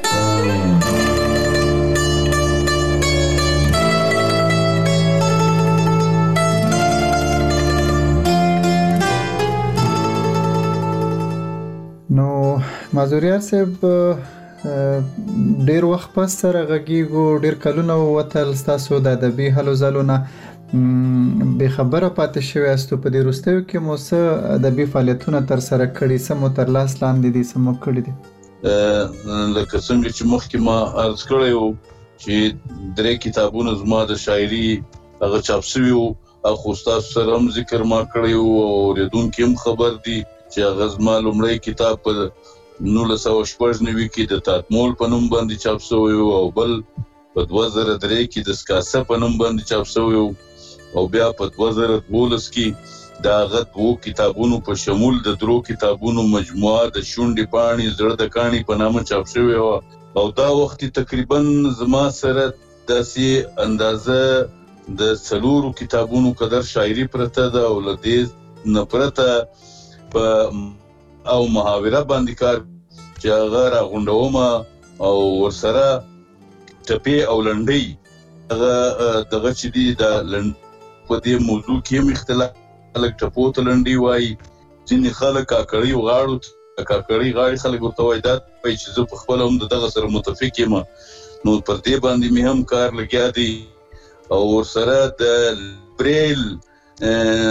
نو مازوریار صاحب ډیر وخت پس سره غږیږو ډیر کلونه وتل تاسو د ادبي هلو ځلونه به خبره پاتې شوی استو په دې وروستیو کې مو څه ادبي فعالیتونه تر سره کړي سمو تر لاس لاندې دي سمو کړي دي لکه څنګه چې مخکې ما عرض کړی و چې درې کتابونه زما د شاعري هغه چاپ شوي وو او خو ستاسو سره هم ذکر ما کړی و او اورېدونکي هم خبر دي چې هغه زما لومړی کتاب په 1996 کې د تاتمول په نوم باندې چاپ شوی او بل په 2003 کې د سکاسه په نوم باندې چاپ شوی او بیا په 2012 کې دا غت وو کتابونو په شمول د درو کتابونو مجموعه د شونډې پاڼې زړه د کاڼي په نامه چاپ شوی او دا وخت تقریبا زما سره داسې اندازه د څلورو کتابونو قدر شاعري پرته ده او لدې نفرته او محاوره باندې کار چې هغه راغونډوم او ورسره ټپې او لنډۍ هغه دغه چې دي د په دې موضوع کې هم اختلاف خلک ټپو ته لنډۍ وایي ځینې خلک کاکړۍ غاړو کاکړۍ غاړې خلک ورته وایي دا وایي چې زه په خپله هم د دغه سره متفق یم نو پر دې باندې مې هم کار لګیا دی او ورسره د بریل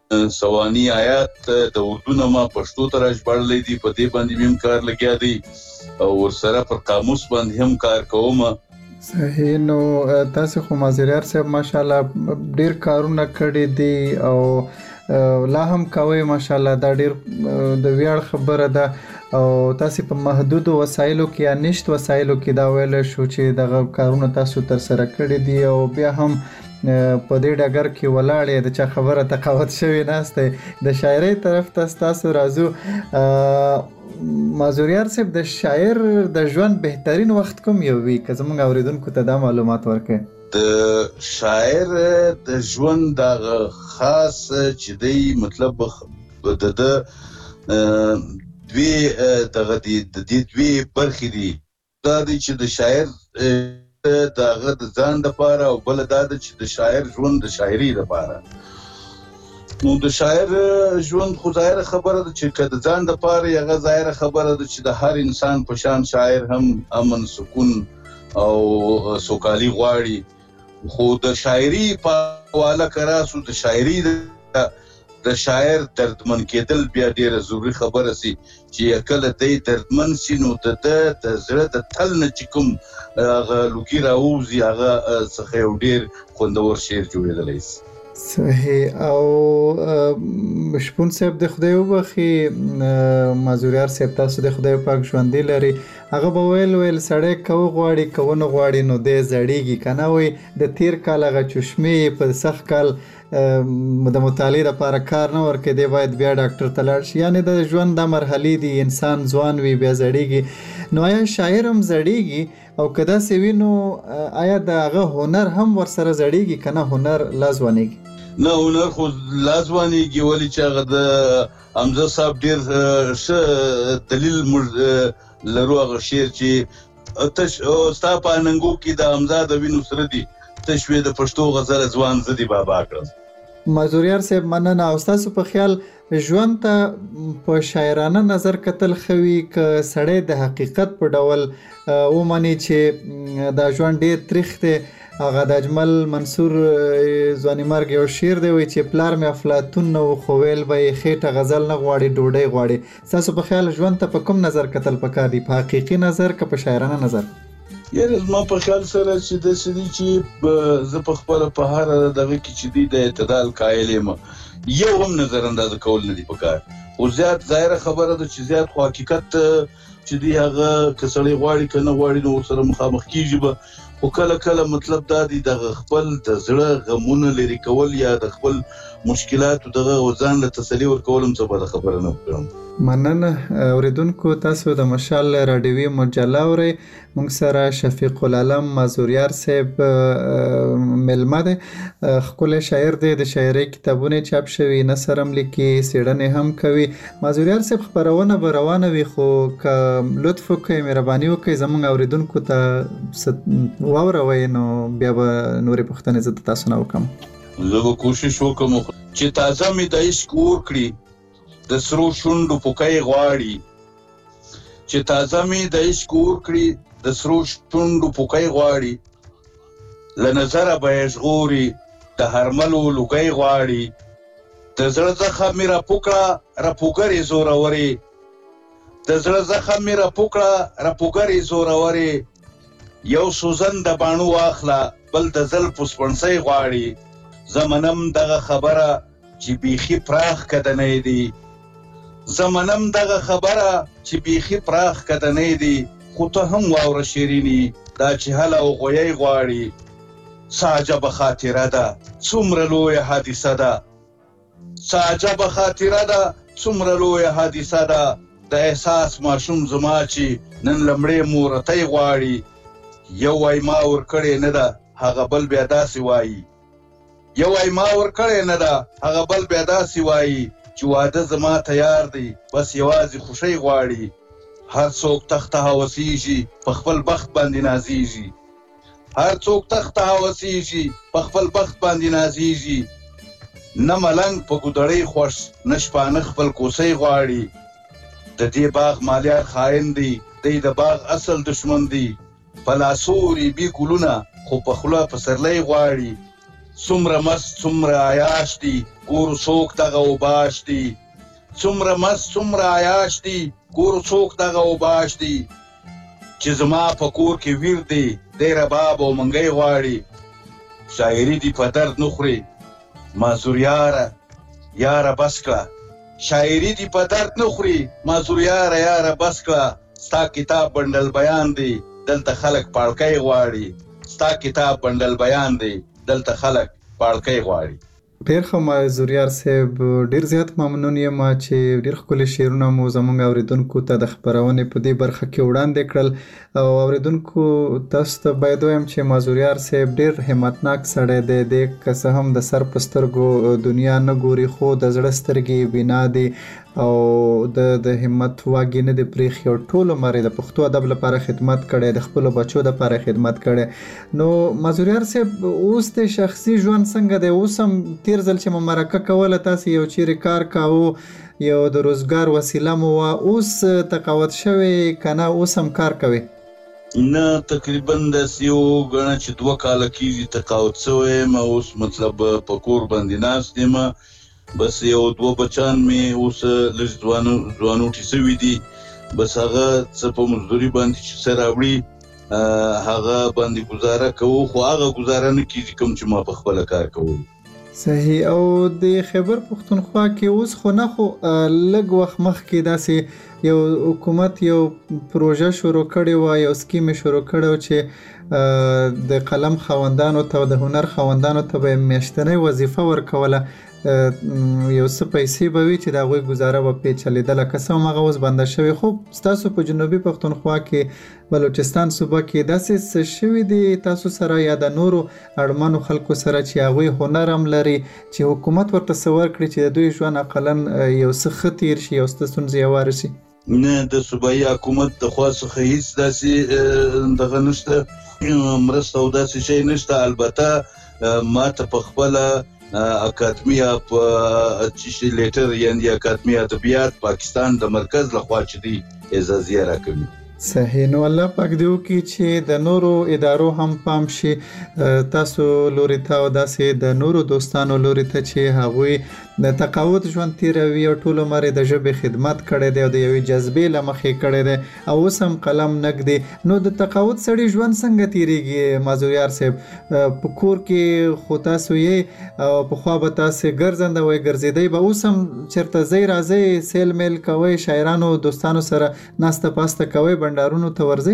سوانی آیات د اردو نه ما پښتو ته راژباړلې دي، په دې باندې مې کار لګیا دی او ورسره پر قاموس باندې هم کار کوم. صحیح. نو تاسو خو مازیار صاحب ماشاءالله ډیر کارونه کړی دي او لا هم کوي ماشاءالله. دا ډیر د ویاړ خبره ده او تاسو په محدود وسایلو کې یا نشت وسایلو کې دا ویل شو چې دغه کارونه تاسو تر سره کړی دي او بیا هم په دې ډګر کې ولاړې د چا خبره تقاوت شوی نهسته. د شاعرۍ طرف ته تاسو راځو. مازوریار صاحب د شاعر د ژوند بهترین وخت کوم یو وي که زموږ اوریدونکو ته دا معلومات ورکړي؟ د شاعر د ژوند دغه خاص چې دی مطلب د دوی دغه د دې دوی برخې دي. دا دی چې د شاعر دغه د ځان لپاره او بل دا چې د شاعر ژوند د شاعري لپاره. نو د شاعر ژوند خو ظاهره خبره ده چې که د ځان لپاره هغه ظاهره خبره ده چې د هر انسان په شان شاعر هم امن، سکون او سوکالي غواړي. خو د شاعري په حواله کراسو د شاعري د شاعر دردمن کېدل بیا ډیره ضروري خبره سي چې کله دی دردمن سي نو د زړه د تل نه چې کوم هغه لوګي راوځي هغه څخه یو ډیر خوندور شعر جوړېدلی سي. صحیح. او شپون صاحب د خدای وبخي مازوریار صاحب تاسو د خدای پاک ژوندې لري هغه به ویل سړی کو غواړي کو نه غواړي نو دی زړیږي کنه وي د تیر کال هغه چشمې په سخت کال د مطالعې لپاره کار نه ورکړي دی باید بیا ډاکټر ته لاړ شي. یعنی د ژوند دا مرحلې دي انسان ځوان وي بیا زړیږي. نو آیا شاعر هم زړیږي او که داسې وي نو آیا د هغه هنر هم ورسره زړیږي که نه هنر لا ځوانیږي؟ نه هنر خو لا ځوانیږي ولې چې هغه د حمزه صاحب ډېر ښه دلیل موږ لرو هغه شعر چې ستا په اننګو کې د حمزه د وینو سره دي تش وې د پښتو غزل ځوان زه دې بابا کړم. مازوریار صاحب مننه. او ستاسو په خیال ژوند ته په شاعرانه نظر کتل خوي که سړی د حقیقت په ډول ومني چې دا ژوند ډېر تریخ دی؟ هغه د اجمل منصور ځواني مرګ یو شعر دی وایي چې پلار مې افلاطون نه و خو ویل به یې خېټه غزل نه غواړي ډوډۍ غواړي. ستاسو په خیال ژوند ته په کوم نظر کتل پکار دي؟ په حقیقي نظر که په شاعرانه نظر؟ یاره زما په خیال سره چې داسې دي چې زه په خپله په هر دغه کې چې دی د اعتدال قایل یم. یو هم نظر اندازه کول نه دي پکار. خو زیات ظاهره خبره ده چې زیات خو حقیقت چې دی هغه که سړی غواړي که نه غواړي نو ورسره مخامخ کېږي به. خو کله کله مطلب دا دی دغه خپل د زړه غمونه لرې کول یا د خپل مشکلاتو دغه ځان له تسلي ورکول هم څه بده خبره نه وکړم. مننه. اوریدونکو تاسو د مشال راډیوي مجله اورئ. موږ سره شفیق العالم مازوریار صاحب ملمه دی. ښکلی شاعر دی، د شاعرۍ کتابونه چاپ شوي، نثر هم لیکي، څېړنې هم کوي. مازوریار صاحب خپرونه به روانه وي خو که لطف وکړئ مهرباني وکړئ زموږ اوریدونکو ته واوروئ نو بیا به نورې پوښتنې زه د تاسو نه وکړم. زه به کوشش وکړم چې تازه مې د عشق اور کړي د سرو شونډو پوکی غواړي. چې تازه مې د عشق اور کړي د سرو شونډو پوکی غواړي. له نظره به یې ژغوري د هرملو لوګی غواړي. د زړه زخم مې راپوکړه راپوګرې زورورې. د زړه زخم مې راپوکړه راپوګرې زورورې. یو سوزن د باڼو واخله بل د زلفو سپڼسۍ غواړي. زمنم دغه خبره چې بیخي پراخ کدنۍ دي. زمنم دغه خبره چې بیخي پراخ کدنۍ دي. خو ته هم واوره شیریني دا چې هله او غویی غواړي. څه عجبه خاطره ده څومره لویه حادثه ده. څه عجبه خاطره ده څومره لویه حادثه ده. د احساس ماشوم زما چې نن لمړې مورتۍ غواړي. یو وای ما ورکړې نه ده هغه بل بیا داسې وایي. یو وای ما ورکړې نه ده هغه بل بیا داسې وایي چې واده زما تیار دی بس یوازې خوشۍ غواړي. هر څوک تخته هوسیږي په خپل بخت باندې نازیږي. هر څوک تخته هوسیږي په خپل بخت باندې نازیږي. نه ملنګ په ګودړۍ خوښ نه شپانه خپل کوسۍ غواړي. د دې باغ مالیار خاین دی دی د باغ اصل دشمن دی. په لاسو ریبي ګلونه خو په خوله پسرلی غواړي. څومره مست څومره عیاش دي ګورو څوک دغه اوباش دي څومره مست څومره عیاش دي ګورو څوک دغه اوباش دي چې زما په کور کې ویر دی دی رباب او منګی غواړي شاعري دي په درد نه خوري معذور یاره بس کړه شاعري دي په درد نه خوري معذور یاره بس کړه ستا کتاب بندل بیان دی دلته خلک پاړکی غواړي ستا کتاب بندل بیان دی دلته خلک پاړکی غواړي. ډیر ښه معذوریار صاحب، ډیر زیات ممنون یم چې ډیر ښکلي شعرونه مو زموږ اوریدونکو ته د خپرونې په دې برخه کې وړاندې کړل او اوریدونکو تاسو ته باید ووایم چې معذوریار صاحب ډیر همتناک سړی دی. دی که څه هم د سر په سترګو دنیا نه ګوري خو د زړه سترګې بینا دی او د همت واګې نه دی پرېښي او ټول عمر یې د پښتو ادب لپاره خدمت کړی، د خپلو بچو دپاره خدمت کړی. نو معذوریار صاحب اوس د شخصي ژوند څنګه دی؟ اوس هم تیر ځل چې مو مرکه کوله تاسې یو چیرې کار کاوه یو د روزګار وسیله مو وه، اوس تقاعد شوی که نه اوس هم کار کوئ؟ نه تقریبا داسې یو ګڼه چې 2 کاله کېږي تقاعد شوی یم. اوس مطلب په کور باندې ناست یم، بس یو 2 بچان مې اوس لږ ځوانوټي شوي دي، بس هغه څه په مزدوري باندې چې څه راوړي هغه باندې ګزاره کوو، خو هغه ګزاره نه کېږي کوم چې ما په خپله کار کوو. صحیح. او د خیبر پښتونخوا کې اوس خو نه خو لږ وخت مخکې داسې یو حکومت یو پروژه شروع کړې وه، یو سکیم یې شروع کړی و چې د قلم خاوندانو ته او د هنر خاوندانو ته به یې میاشتنۍ وظیفه ورکوله، یو څه پیسې به وي چې د هغوی ګزاره به پرې چلېدله. که څه هم هغه اوس بنده شوې، خو ستاسو په جنوبي پښتونخوا کې بلوچستان صوبه کې داسې څه شوي دي تاسو سره یا د نورو اړمنو خلکو سره چې هغوی هنر هم لري چې حکومت ورته څه ورکړي چې د دوی ژوند اقلا یو څه ښه تیر شي، یو څه ستونزې هواره شي؟ نه، د صوبایي حکومت د خوا څخه هیڅ داسې دغه نشته، مرسته او داسې شی نشته. البته ما ته په خپله اکادمي اف لیټر یعنی اکادمي ادبیات پاکستان د مرکز لخوا چې دی اعزازیه راکوي. صحیح. نو الله پاک دې وکړي چې د نورو ادارو هم پام شي تاسو لوري ته او داسې د نورو دوستانو لوري ته چې هغوی د تقاعد ژوند تیروي او ټول عمر د ژبې خدمت کړی دی او د یوې جذبې له مخې کړی دی او اوس هم قلم نږدي. نو د تقاعد سړي ژوند څنګه تیریږي معذوریار صاحب؟ په کور کې خو تاسو یې او پخوا به تاسې ګرځنده وئ ګرځېدئ، به اوس هم چېرته ځئ راځئ سیل میل کوئ، شاعرانو دوستانو سره ناسته پاسته کوئ، بنډارونو ته ورځئ؟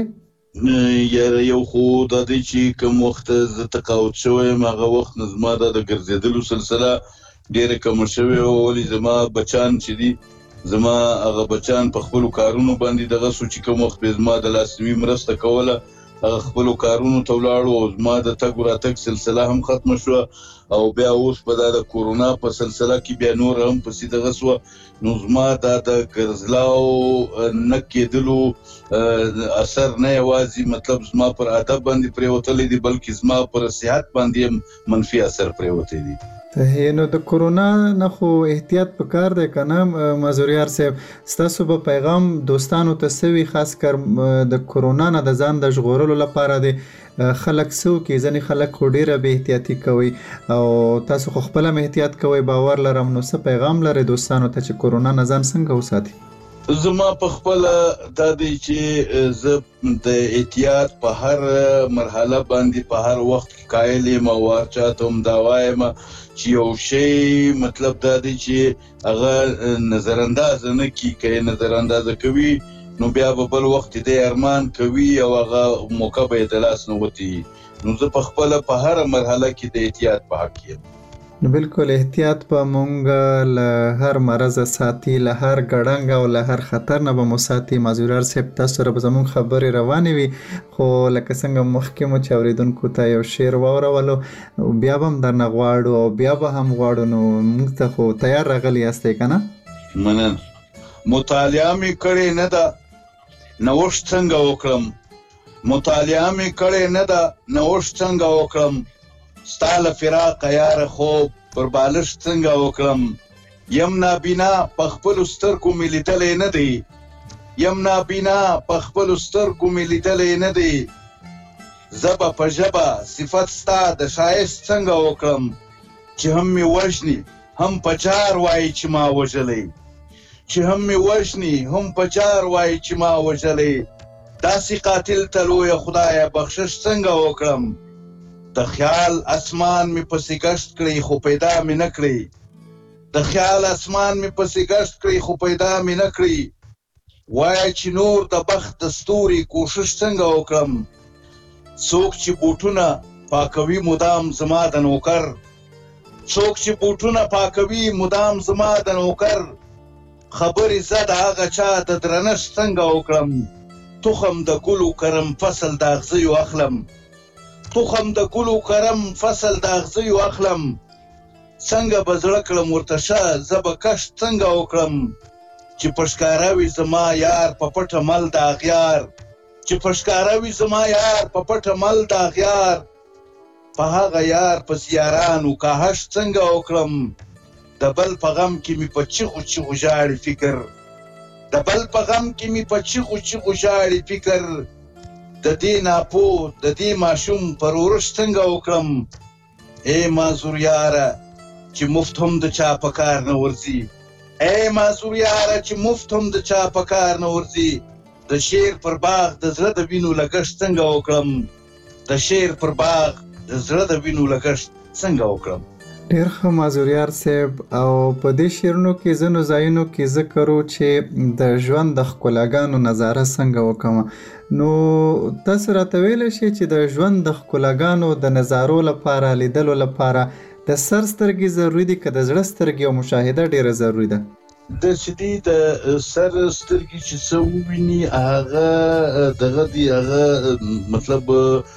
یاره یو خو دا دی چې کوم وخت زه تقاعد شوی یم هغه وخت نه زما د ګرځېدلو سلسله ډېره کمه شوې وه، ولې زما بچان چې دي زما هغه بچان په خپلو کارونو باندې دغه سو چې کوم وخت به زما د لاسنیوي مرسته کوله هغه خپلو کارونو ته ولاړو او زما د تګ راتګ سلسله هم ختمه شوه او بیا اوس په دا د کورونا په سلسله کې بیا نور هم پسې دغه سوه. نو زما دا د ګرځلاو نه کېدلو اثر نه یوازې مطلب زما پر ادب باندې پرېوتلی دی بلکې زما پر صحت باندې هم منفي اثر پرېوتی دی. صحیح. نو د کورونا نه خو احتیاط پکار دی که نه معذوریار صاحب؟ ستاسو به پیغام دوستانو ته څه وي خاص کر د کورونا نه د ځان د ژغورلو لپاره دی؟ خلک څه وکړي؟ ځینې خلک خو ډېره بې احتیاطي کوي او تاسو خو خپله هم احتیاط کوئ باور لرم، نو څه پیغام لرئ دوستانو ته چې کورونا نه ځان څنګه وساتي؟ زما په خپله دا دی چې زه د احتیاط په هر مرحله باندې په هر وخت کې قایل یم او هر چاته هم دا وایم چې یو شی مطلب دا دی چې هغه نظراندازه نه کړي، که یې نظراندازه کوي نو بیا به بل وخت دی ارمان کوي او هغه موقع به یې د لاس نه وتي. نو زه په خپله په هره مرحله کې د احتیاط په حق یم. نو بالکل احتیاط به مونږ له هر مرض ساتي، له هر ګړنګ او له هر خطر نه به مو ساتي. معذوریار صاحب تاسو سره به زموږ خبرې روانې وي، خو لکه څنګه مخکې مو چې اورېدونکو ته یو شعر واورولو بیا به هم درنه غواړو او بیا به هم غواړو، نو موږ ته خو تیار راغلی یاستئ که نه؟ مننه. مطالعه مې کړې نه ده نوښت څنګه وکړم، مطالعه مې کړې نه ده نوښت څنګه وکړم، ستا له فراقه یاره خوب پر بالښت څنګه وکړم، یم نابینا په خپلو سترګو مې لیدلی نه دی، یم نابینا په خپلو سترګو مې لیدلی نه دی، زه به په ژبه صفت ستا د ښایست څنګه وکړم، چې هم می وژني هم پچار وای چې ما وژلې چې هم می وژني هم پچار وای چې ما وژلې داسې قاتل ته لویه خدایه بخشش څنګه وکړم د خیال اسمان می پسې گشت کړی خو پیدا می نه کړی د خیال اسمان می پسې گشت کړی خو پیدا می نه کړی وای چې نور د بخت د ستوري کوشش څنګه وکړم څوک چې بوټونه پاکوي مدام زما د نوکر څوک چې بوټونه پاکوي مدام زما د نوکر خبرې زه د هغه چا د درنښت څنګه وکړم تخم د ګلو کرم فصل د اغزیو اخلم تخم د ګلو کرم فصل د اغزیو اخلم څنګه به زړه کړم ورته شه زه به کشت څنګه وکړم چې په ښکاره وي زما یار په پټه مل د اغیار چې په ښکاره وي زما یار په پټه مل د اغیار په هغه یار پس یارانو کاهش څنګه وکړم د بل په غم کې مې په چیغو چیغو ژاړي فکر د بل په غم کې مې په چیغو چیغو ژاړي فکر د دې ناپوه د دې ماشوم پر ورش څنګه وکړم ای معذور یاره چې مفت هم د چا په کار نه ورځي ای معذور یاره چې مفت هم د چا په کار نه ورځي د شیر پر باغ د زړه د وینو لګښت څنګه وکړم د شیر پر باغ د زړه د وینو لګښت څنګه وکړم ډېر ښه معذوریار صاحب او په دې شعرونو کې ځینو ځایونو کې ذکر و چې د ژوند د ښکلاګانو نظاره څنګه وکړم نو تاسو راته ویلی شئ چې د ژوند د ښکلاګانو د نظارو لپاره لیدلو لپاره د سر سترګې ضروري دي که د زړه سترګې او مشاهده ډېره ضروري ده د چې دی د سر سترګې چې څه وویني هغه دغه دی هغه مطلب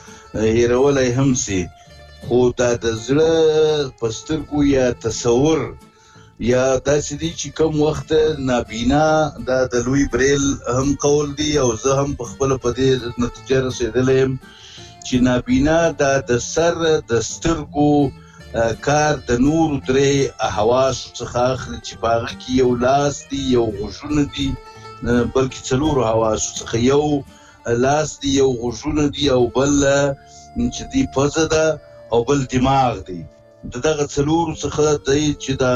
هیرولی هم سي خو دا د زړه په سترګو یا تصور یا داسې دی چې کوم وخت نابینا دا د لوی بریل هم قول دی او زه هم په خپله په دې نتیجه رسېدلی یم چې نابینا دا د سر د سترګو کار د نورو درې حواسو څخه اخلي چې په هغه کې یو لاس دی یو غوږونه دي بلکې څلورو حواسو څخه یو لاس دی یو غوږونه دي او بل چې دی پزه ده او بل دماغ دی د دغه څلورو څخه دی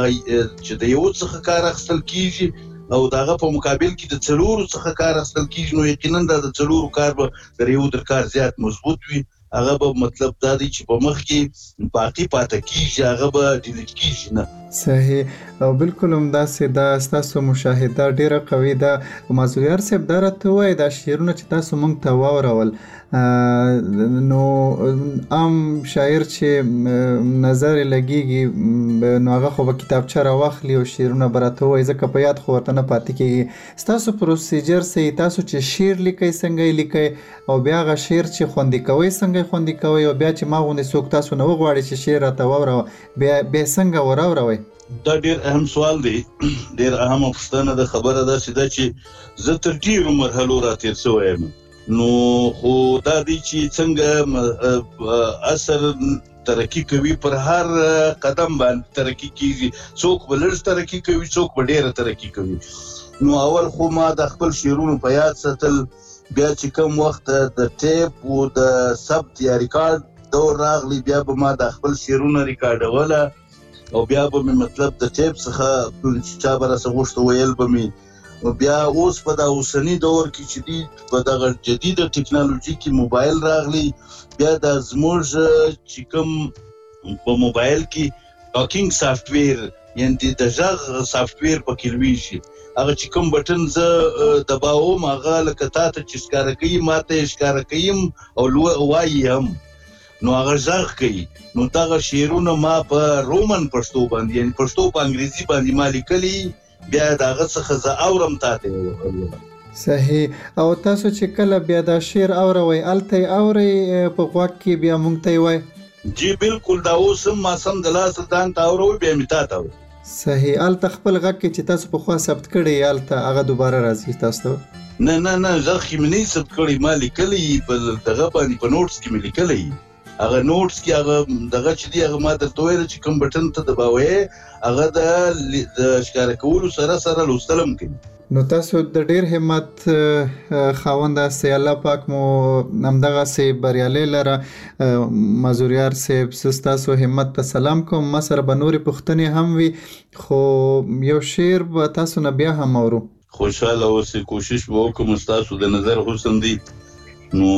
چې د یو څخه کار اخیستل کیږي او دغه په مقابل کې د څلورو څخه کار اخیستل کیږي نو یقینا د څلورو کار به د یو در کار زیات مضبوط وي هغه به مطلب دا دی چې په مخ کې باقي پاته کیږي هغه به ډیلیټ کیږي نه صحیح او بالکل همداسې دا ستاسو مشاهده ډیره قوي ده معذوریار صاحب دا راته ووایئ دا شعرونه چې تاسو موږ ته واورول نو عام شاعر چې نظر یې لګیږي نو هغه خو به کتابچه راواخلي او شعرونه به راته ووایي ځکه په یاد خو ورته نه پاتې کېږي ستاسو پروسیجر څه تاسو چې شعر لیکئ څنګه یې لیکئ او بیا هغه شعر چې خوندي کوئ څنګه یې خوندي کوئ او بیا چې ما غوندې څوک تاسو نه وغواړي چې شعر راته واوروه بیا څنګه وراوروئ دا ډیر اهم سوال دی ډیر اهم پوښتنه ده خبره ده چې دا چې زه تر ډیرو مرحلو راتېر شوی یم نو خو دا دی چې څنګه اثر ترقی کوي پر هر قدم باندې ترقی کیږي څوک به لږ ترقی کوي څوک به ډیره ترقی کوي نو اول خو ما د خپل شعرونو په یاد ساتل بیا چې کوم وخت د ټیپ او د ثبت یا ریکارډ دور راغلی بیا به ما د خپل شعرونه ریکارډوله او بیا به مې مطلب د ټیپ څخه چې چا به راڅه غوښته ویل به مې بیا اوس په دا اوسني دور کې چې دی په دغه جدیده ټکنالوژي کې موبایل راغلی بیا دا زموږ چې کوم په موبایل کې ټاکینګ سافټویر یعنې د غږ سافټویر پکې لویږي هغه چې کوم بټن زه دباوم هغه لکه تا ته چې ښکاره کوي ما ته یې ښکاره کوي او وایي هم نو هغه غږ کوي نو دغه شعرونه ما په رومن پښتو باندې یعنې پښتو په انګریزي باندې ما لیکلي بیا د هغه څخه زه اورم تا ته صحیح او تاسو چې کله بیا دا شعر اوروئ هلته یې اورئ په غوږ کې بیا موږ ته یې وایئ جی بالکل دا اوس هم ما سم د لاسه ځان ته اوروئ بیا مې تا ته اورئ صحیح هلته خپل غږ کې چې تاسو پخوا ثبت کړی هلته هغه دوباره راځي تاسو ته نه غږ کې مې نه ثبت کړی ما لیکلی په دغه باندې په نوټس کې مې لیکلی هغه نوټس کې هغه دغه چې دی هغه ما درته ویل چې کوم بټن ته دباوې هغه د ښکاره کولو سره لوستلم کوي. نو تاسو د ډیر همت خاوند سي، الله پاک مو همدغه سي بریالي لره مازوریار صاحب. تاسو همت ته سلام کوم. ما سره به نورې پوښتنې هم وي، خو یو شعر به تاسو نه بیا هم اورو. خوشحاله اوسئ، کوشش به وکړم ستاسو د نظر حسن دی. نو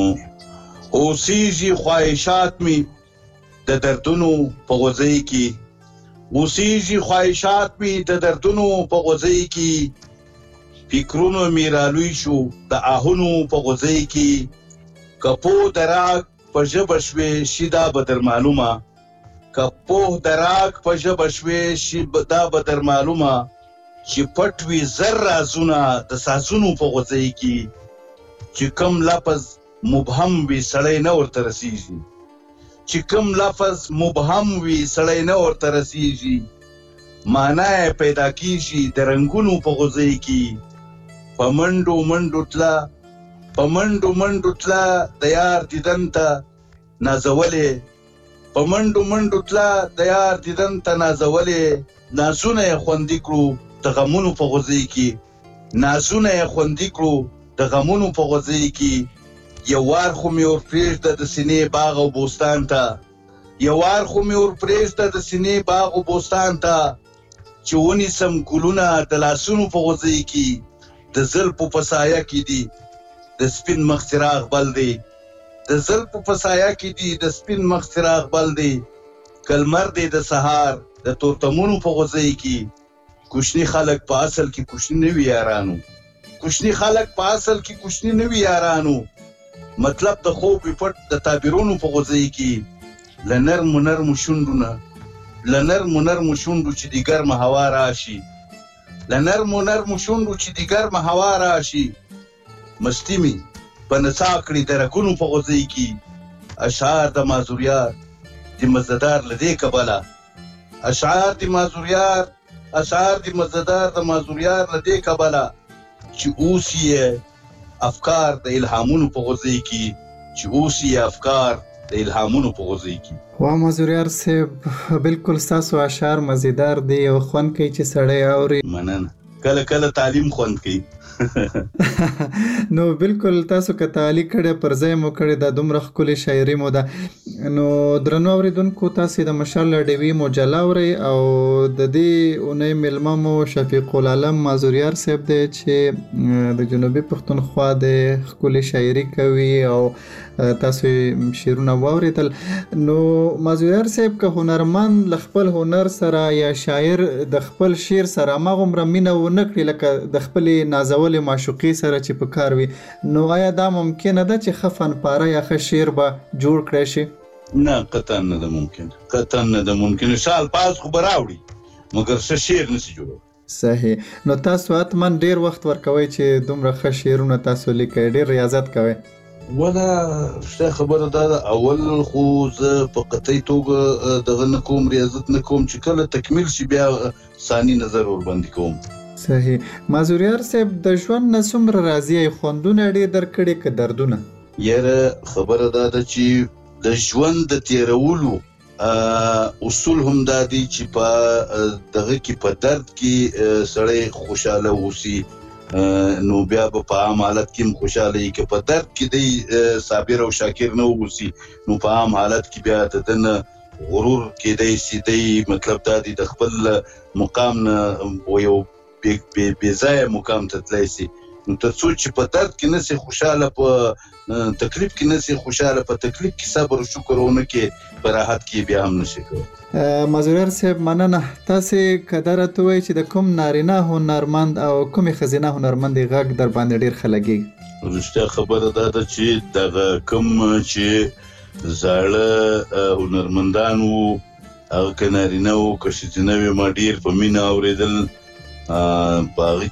اوسیږي خواهشات می د دردونو په غوځۍ کې، اوسیږي خواهشات می د دردونو په غوځۍ کې، فکرونو میرالوی شو د آهونو په غوځۍ کې، کپو دراک په ژبه شوې شي دا به در معلومه، کپو دراک په ژبه شوې شي دا به در معلومه، چې پټ وي زر رازونه د سازونو په غوځۍ کې، چې کم لفظ مبهم وي سړی نه ورته رسیږي، چې کم لفظ مبهم وي سړی نه ورته رسیږي، معنا یې پیدا کیږي د رنګونو په غوځۍ کې، په منډو منډو تله په منډو منډو تله د یار دیدن ته نازولې، په منډو منډو تله د یار دیدن ته نازولې، نازونه یې خوندي کړو د غمونو په غوځۍ کې، نازونه یې خوندي کړو د غمونو په غوځۍ کې، یو وار خو مې ور پرېږده د سینې باغ او بوستان ته، یو وار خو مې ور پرېږده د سینې باغ او بوستان ته، چې ونیسم ګلونه د لاسونو په غوځۍ کې، د زلفو په سایه کې دي د سپین مخ څراغ بل دی، د زلفو په سایه کې دي د سپین مخ څراغ بل دی، کلمر دی د سهار د تورتمونو په غوځۍ کې، کوچني خلک په اصل کې کوچني نه وي یارانو، کوچني خلک په اصل کې کوچني نه وي یارانو، مطلب د خوب پټ د تعبیرونو په غوځۍ کې، له نرمو نرمو شونډو نه له نرمو نرمو شونډو چې د ګرمه هوا راشي، له نرمو نرمو شونډو چې د ګرمه هوا راشي، مستی می په نڅا کړي د رګونو په غوځۍ کې، اشعار د مازوریار د مزدار له دې کبله، اشعار د مازوریار اشعار د مزدار د مازوریار له دې کبله، چې اوس یې افکار د الهامونو په غوځۍ کې، چې اوس یې افکار د الهامونو په غوځۍ کې. وا مازوریار صاحب بالکل ستاسو اشعار مزیدار دي او خوند کوي چې سړی اوري. مننه. کله کله تعلیم خوند کوي. نو بالکل تاسو که تعلیق کړی پر ځای مو کړی دا دومره ښکلې شاعري مو ده. نو درنو اورېدونکو تاسې د مشال ډیوي مجله اورئ او د دې اونۍ میلمه مو شفیق العالم مازوریار صاحب دی چې د جنوبي پښتونخوا د ښکلې شاعري کوي او تاسو شعرونه واورېدل. نو مازوریار صاحب که هنرمند له خپل هنر سره یا شاعر د خپل شعر سره هماغومره مینه ونه کړي لکه د خپلې نازولې معشوقې سره چې په کار وي، نو آیا دا ممکنه ده چې ښه فنپاره یا ښه شعر به جوړ کړی شي؟ نه قطعا نه ده ممکن، قطعا نه ده ممکن. ښه الفاظ خو به راوړي مګر ښه شعر نشي جوړولی. صحیح. نو تاسو حتما ډیر وخت ورکوئ چې دومره ښه شعرونه تاسو لیکئ، ډیر ریاضت کوئ. ولا شته خبره ده اول خو زه په قطعي توګه دغه نه کوم، ریاضت نه کوم، چې کله تکمیل شي بیا ثاني نظر ورباندې کوم. صحیح. مازوریار صاحب د ژوند نه څومره راضي یې؟ خوندونه ډېر درکړي که دردونه؟ یاره خبره دا ده چې د ژوند د تیرولو اصول هم دا دي چې په دغه کې په درد کې سړی خوشحاله اوسي، نو بیا به په عام حالت کې هم خوشحاله وي. که په درد کې دی صابر او شاکر نه اوسي نو په عام حالت کې بیا د ده نه غرور کېدی شي، دی مطلب دا دی د خپل مقام نه یو بې ځایه مقام ته تللی شي. نو تر څو چې په درد کې نسي خوشحاله، په تکلیف کې نسي خوشحاله، په تکلیف کې صبر او شکر ونه کې، په راحت کې بیا هم نشي کولی. مازوریار صاحب مننه. تاسې که دا راته ووایئ چې د کوم نارینه هنرمند او کومې ښځینه هنرمندې غږ در باندې ډېر ښه لګېږي؟ رښتیا خبره دا ده چې دغه کوم چې زاړه هنرمندان وو، هغه که نارینه وو که ښځینه وې، ما ډېر په مینه اورېدل. په هغه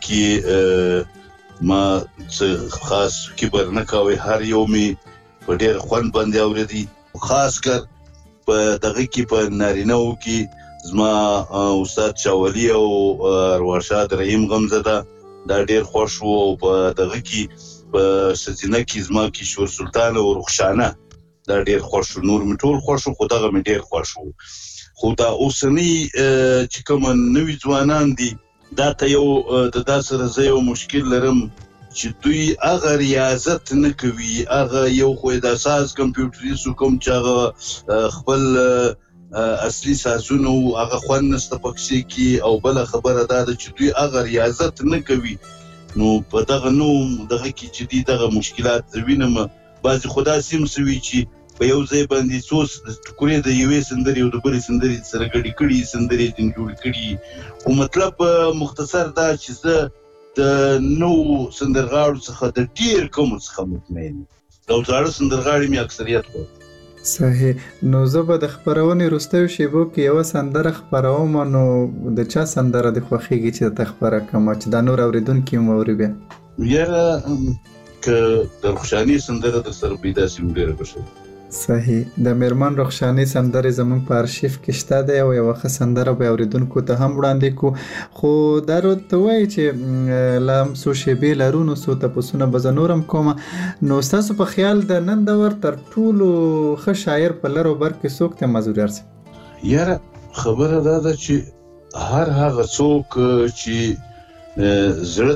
کې ما څه خاص کبر نه کوئ، هر یو مې په ډېر خوند باندې اورېدی. خاص کر په دغه کې په نارینه‌و کې زما استاد چاولي او ارواښاد رحیم غمزده دا ډېر خوښ وو، او په دغه کې په ښځینه کې زما کشور سلطان او رخشانه دا ډیر خوښ نور می ټول خوښ خو دغه می ډیر خوښ خو دا اوسنی چې کوم نوی ځوانان دي دا ته یو د داسره زه یو مشکل لرم چې دوی هغه ریاضت نه کوي هغه یو خو د اساس کمپیوټري کوم چې خپل اصلي سازونه او هغه خوان نسته پکې کې او بل خبره ده چې دوی هغه ریاضت نه کوي نو په دغه نو دغه کې چې دي دغه مشکلات وینم بعض خدا سیم سوي چې په یو ځای باندې څوس ټکورې د یوې سندرې او د بلې سندرې سره ګډې کړي سندرې دین جوړ کړي او مطلب مختصر دا چې زه د نو سندرغاړو څخه د ډیر کوم څخه مطمئن دا ځاړه سندرغاړي می اکثریت وو صحیح نو زه به د خبرونې وروستیو شیبو کې یوه سندره خپروم نو د چا سندره دې خوښېږي چې درته خپره کړم چې دا نور اورېدونکي هم واوري بیا یاره که د رخشاني سندره در سره پیدا شي ډېره ښه شي صحیح د میرمن رخشاني سندرې زموږ په ارشیف کې شته دی او یوه ښه سندره به اورېدونکو ته هم وړاندې کړو خو دا راته وایي چې لا څو شیبې لرو نو څو تپوسونه به زه نور هم کوم نو ستاسو په خیال د نن دور تر ټولو ښه شاعر په لر او بر کې څوک دی مازودیار صاحب یاره خبره دا ده چې هر هغه څوک چې زړه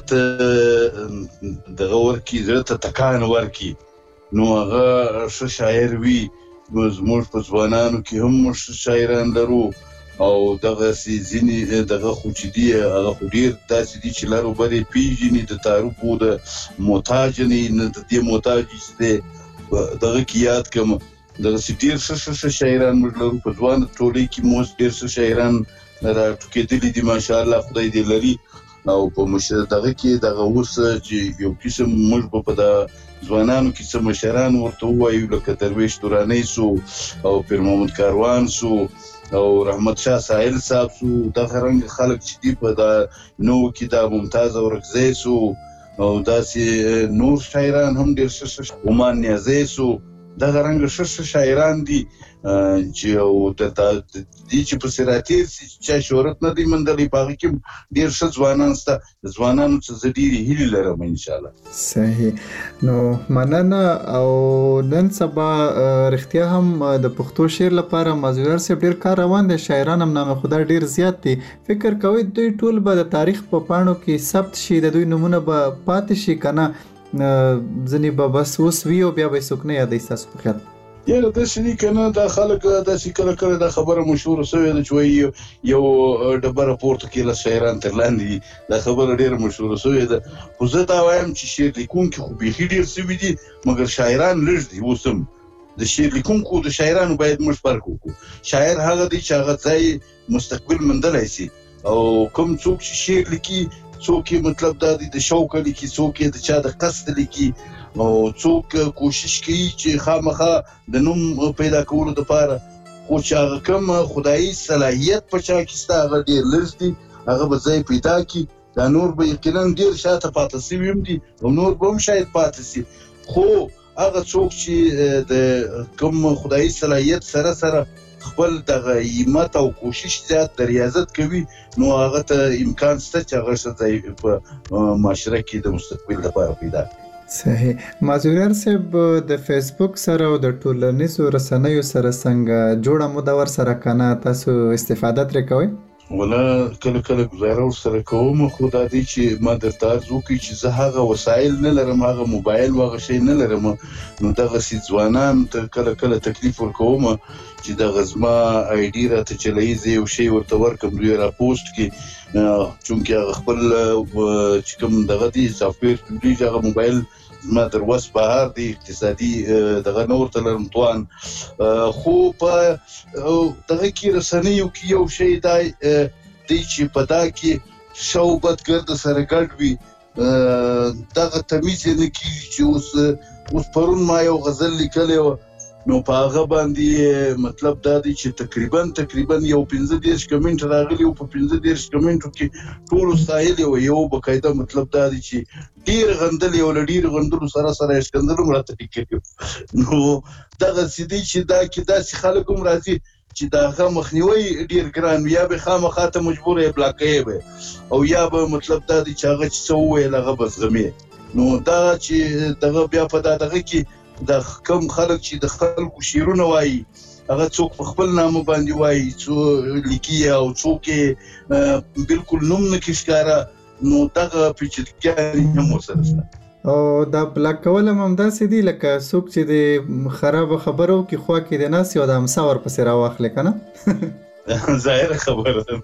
ته دغه ورکي زړه ته تکان ورکي نو هغه ښه شاعر وي زموږ په ځوانانو کې هم موږ شاعران لرو او دغسې ځینې دغه خو چې دي هغه خو ډېر داسې دي چې لر او بر یې پېژني د تعارفو د محتاج نه د دې محتاج چې دی دغه کې یاد کړم دغسې ډېر ښه شاعران موږ لرو په ځوانه ټولۍ کې موږ ډېر ښه شاعران راټوکېدلي دي ماشاءالله خدای دې لري او په دغه کې دغه اوس چې یو قسم موږ به په د ځوانانو کې څه مشران ورته ووایو لکه درویش تورانی سو او پیر محمد کاروان سو او رحمت شاه ساحل صاحب سو دغه رنګ خلک چې دي په دا نو کې دا ممتاز اورکزی سو او داسې نور شاعران هم ډېر ښه عمان نیازی سو دغه رنګ ښه شاعران دي چې او د دې چې په سراتیر چې شهرت نه دی مندلې په هغه کې ډېر ښه ځوانان شته د ځوانانو څخه زه ډېرې هیلې لرم انشاءالله صحیح نو مننه او نن سبا رښتیا هم د پښتو شعر لپاره مازودیار صاحب ډېر کار روان دی شاعران هم نامه خدا ډېر زیات دي فکر کوئ دوی ټول به د تاریخ په پاڼو کې ثبت شي د دوی نومونه به پاتې شي که نه ځینې به بس اوس وي او بیا به یې څوک نه یادوي ستاسو په خیال یاره داسې دي که نه دا خلک داسې کله کله دا خبره مشهوره شوې ده چې وایي یو ډبره پورته کې لس شاعران تر لاندې دي دا خبره ډېره مشهوره شوې ده خو زه دا وایم چې شعر لیکونکي خو بیخي ډېر شوي دي مګر شاعران لږ دي اوس هم د شعر لیکونکو د شاعرانو باید موږ فرق وکړو شاعر هغه دی چې هغه ځای مستقبل موندلی شي او کوم څوک چې شعر لیکي څوک یې مطلب دا دی د شوقه لیکي څوک یې د چا د قصد لیکي او څوک کوشش کوي چې خامخا د نوم پیدا کولو دپاره خو چې هغه کوم خدایي صلاحیت په چا کې شته هغه ډېر لږ دي هغه به ځای پیدا کړي دا نور به یقینا ډېر شاته پاتې شوي هم دي او نور به هم شاید پاتې شي خو هغه څوک چې د کوم خدایي صلاحیت سره خپل دغه همت او کوشش زیات د ریاضت کوي نو هغه ته امکان شته چې هغه ښه ځای په معاشره کې د مستقبل لپاره پیدا کړي صحیح مازودیار صاحب د فیسبوک سره او د ټولنیزو رسنیو سره څنګه جوړه موده ورسره که نه تاسو استفاده ترې کوئ ولا کله کله ګزاره ورسره کوم خو دا دی چې ما درته عرض وکړي چې زه هغه وسایل نه لرم هغه موبایل و هغه شی نه لرم نو دغسې ځوانان ته کله کله تکلیف ورکوم چې دغه زما آی ډي راته چلوي زه یو شی ورته ورکړم دوی راپوسټ کړي چونکې هغه خپل چې کوم دغه دی سافټویر جوړېږي هغه موبایل زما در وس بهر دی اقتصادي دغه نه ورته لرم توان خو په دغه کې رسنیو کې یو شی دی چې په دا کې ښه او بد ګرده سره ګډ وي دغه تمیز یې نه کېږي چې اوس پرون ما یو غزل لیکلی وه نو په هغه باندې مطلب دا دی چې تقریبا یو 15 کمنټ راغلی او په 15 کمنټو کې ټولو ستایلي وه یو باقاعده مطلب دا دی چې ډېر غندلې او له ډېرو غندلو سره یې ښکنځلو هم راته لیکلي نو دغسې دی چې دا کې داسې خلک هم راځي چې د هغه مخنیوی ډېر ګران وي یا به خامخا ته مجبوره یې بلاکوې به او یا به مطلب دا دی چې هغه چې څه وویل هغه به زغمې نو دا چې دغه بیا په دغه کې د کم خلک چې د خلکو شعرونه وایي هغه څوک په خپل نامه باندې وایي څو لیکي او څوک بالکل نوم نه ښکاره نو دغه پیچلتیا هم ورسره شته او دا بلاک کول هم همداسې دي لکه څوک چې د خرابه خبرو کې خوا کې د ناست او د امسا ورپسې راواخلې که نه ظاهره خبره ده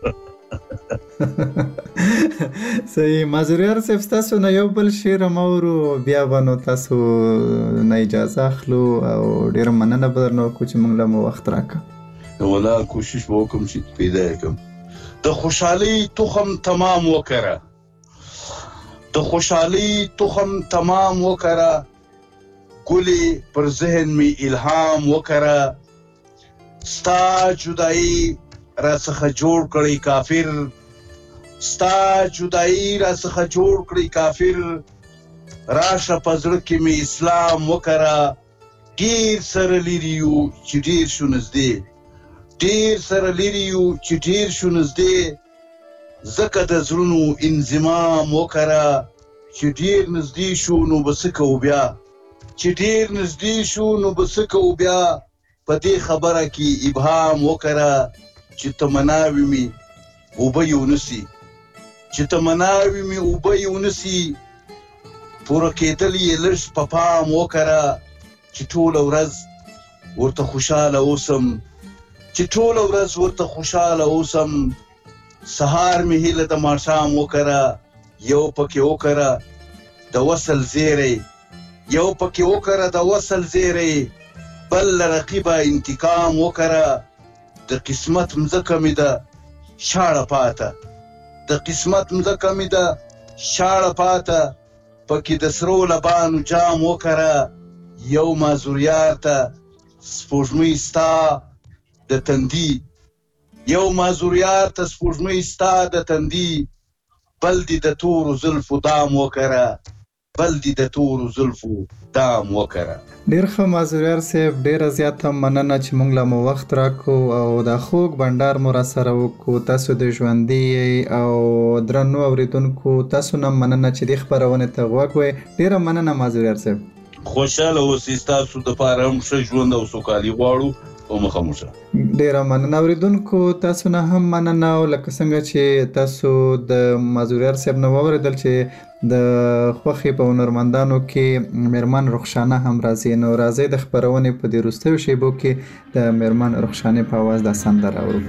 صحیح. معذوریار صاحب ستاسو نه یو بل شعر هم اورو بیا به نو تاسو نه اجازه اخلو او ډېره مننه به درنه وکړو چې موږ له مو وخت راکړه. ولا کوشش به وکړم چې پیدا یې کړم. د خوشحالۍ تخم تمام وکره د خوشحالۍ تخم تمام وکره ګلې پر ذهن می الهام وکره ستا جدائی را څخه جوړ کړی کافر ستا جدائی را څخه جوړ کړی کافر راشه په زړه کې می اسلام وکره ډېر سره لري یو چې ډېر شو نږدې ډېر سره لري یو چې ډېر شو نږدې ځکه د زړونو انضمام وکره چې ډېر نږدې شو نو به څه کوو بیا چې ډېر نږدې شو نو به څه کوو بیا په دې خبره کې ابهام وکره چې تمناوي مې اوبه یې ونسي چې تمناوي مې اوبه یې ونسي پوره کېدل یې لږ په پام وکره چې ټوله ورځ ورته خوشحاله اوسم چې ټوله ورځ ورته خوشحاله اوسم سهار مې هیله د ماښام وکره یو پکې وکره د وصل زیری یو پکې وکره د وصل زیری بل له رقیبه انتقام وکره د قسمت مځکه مې ده شاړه پاته د قسمت مځکه مې ده شاړه پاته پکې د سرو لبانو جام وکره یو معذوریار ته سپوږمۍ ستا د تندي یو معذوریار ته سپوږمۍ ستا د تندي بل دې د تورو زلفو دام وکره بل دې د تورو زلفو دام وکره. ډېر ښه معذوریار صاحب ډېره زیاته مننه چې موږ له مو وخت راکړو او دا خوږ بنډار مو راسره وکړو. تاسو د ژوندي او درنو اورېدونکو تاسو نه مننه چې دې خپرونې ته غوږ وئ. ډېره مننه معذوریار صاحب. خوشحاله اوسئ. ستاسو دپاره هم ښه ژوند او سوکالي غواړو او مخه مو شه. ډېره مننه اورېدونکو تاسو نه هم مننه او لکه څنګه چې تاسو د معذوریار صاحب نه واورېدل چې د خوښې په هنرمندانو کې میرمن رخشانه هم راځي. نو راځئ د خپرونې په دې وروستیو شیبو کې د میرمن رخشانې په اواز دا سندره اورو.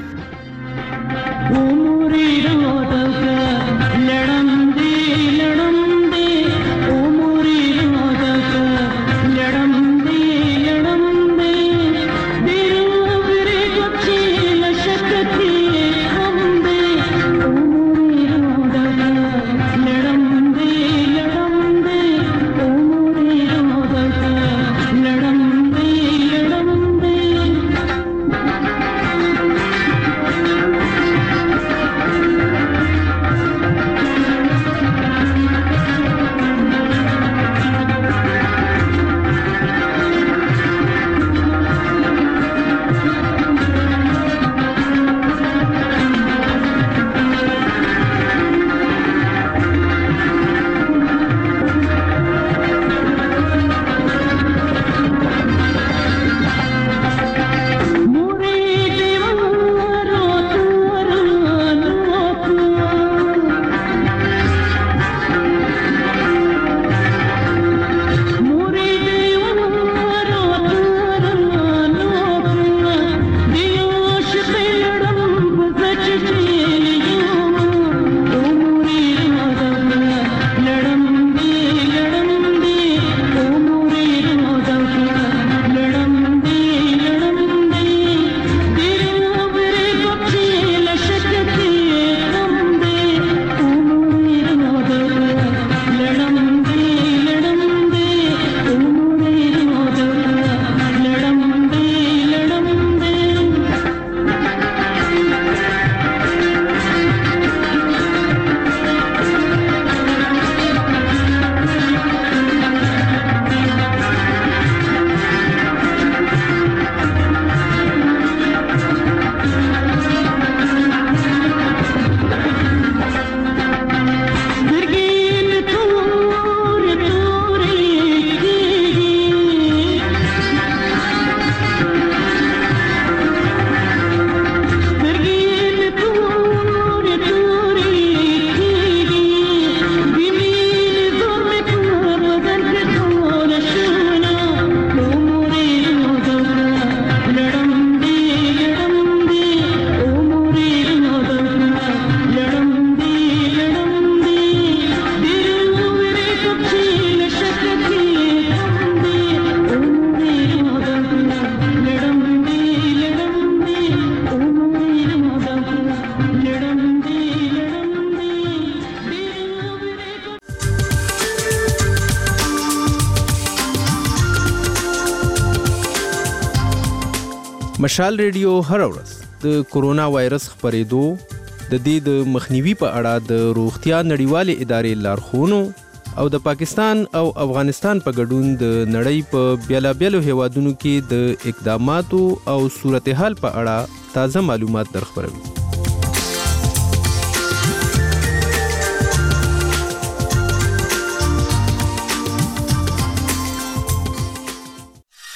مشال ریډیو هر ورځ د کورونا وایرس خپرېدو د دې د مخنیوي په اړه د روغتیا نړیوالې ادارې لارښوونو او د پاکستان او افغانستان په ګډون د نړۍ په بیلابیلو هیوادونو کې د اقداماتو او صورتحال په اړه تازه معلومات درخبروي.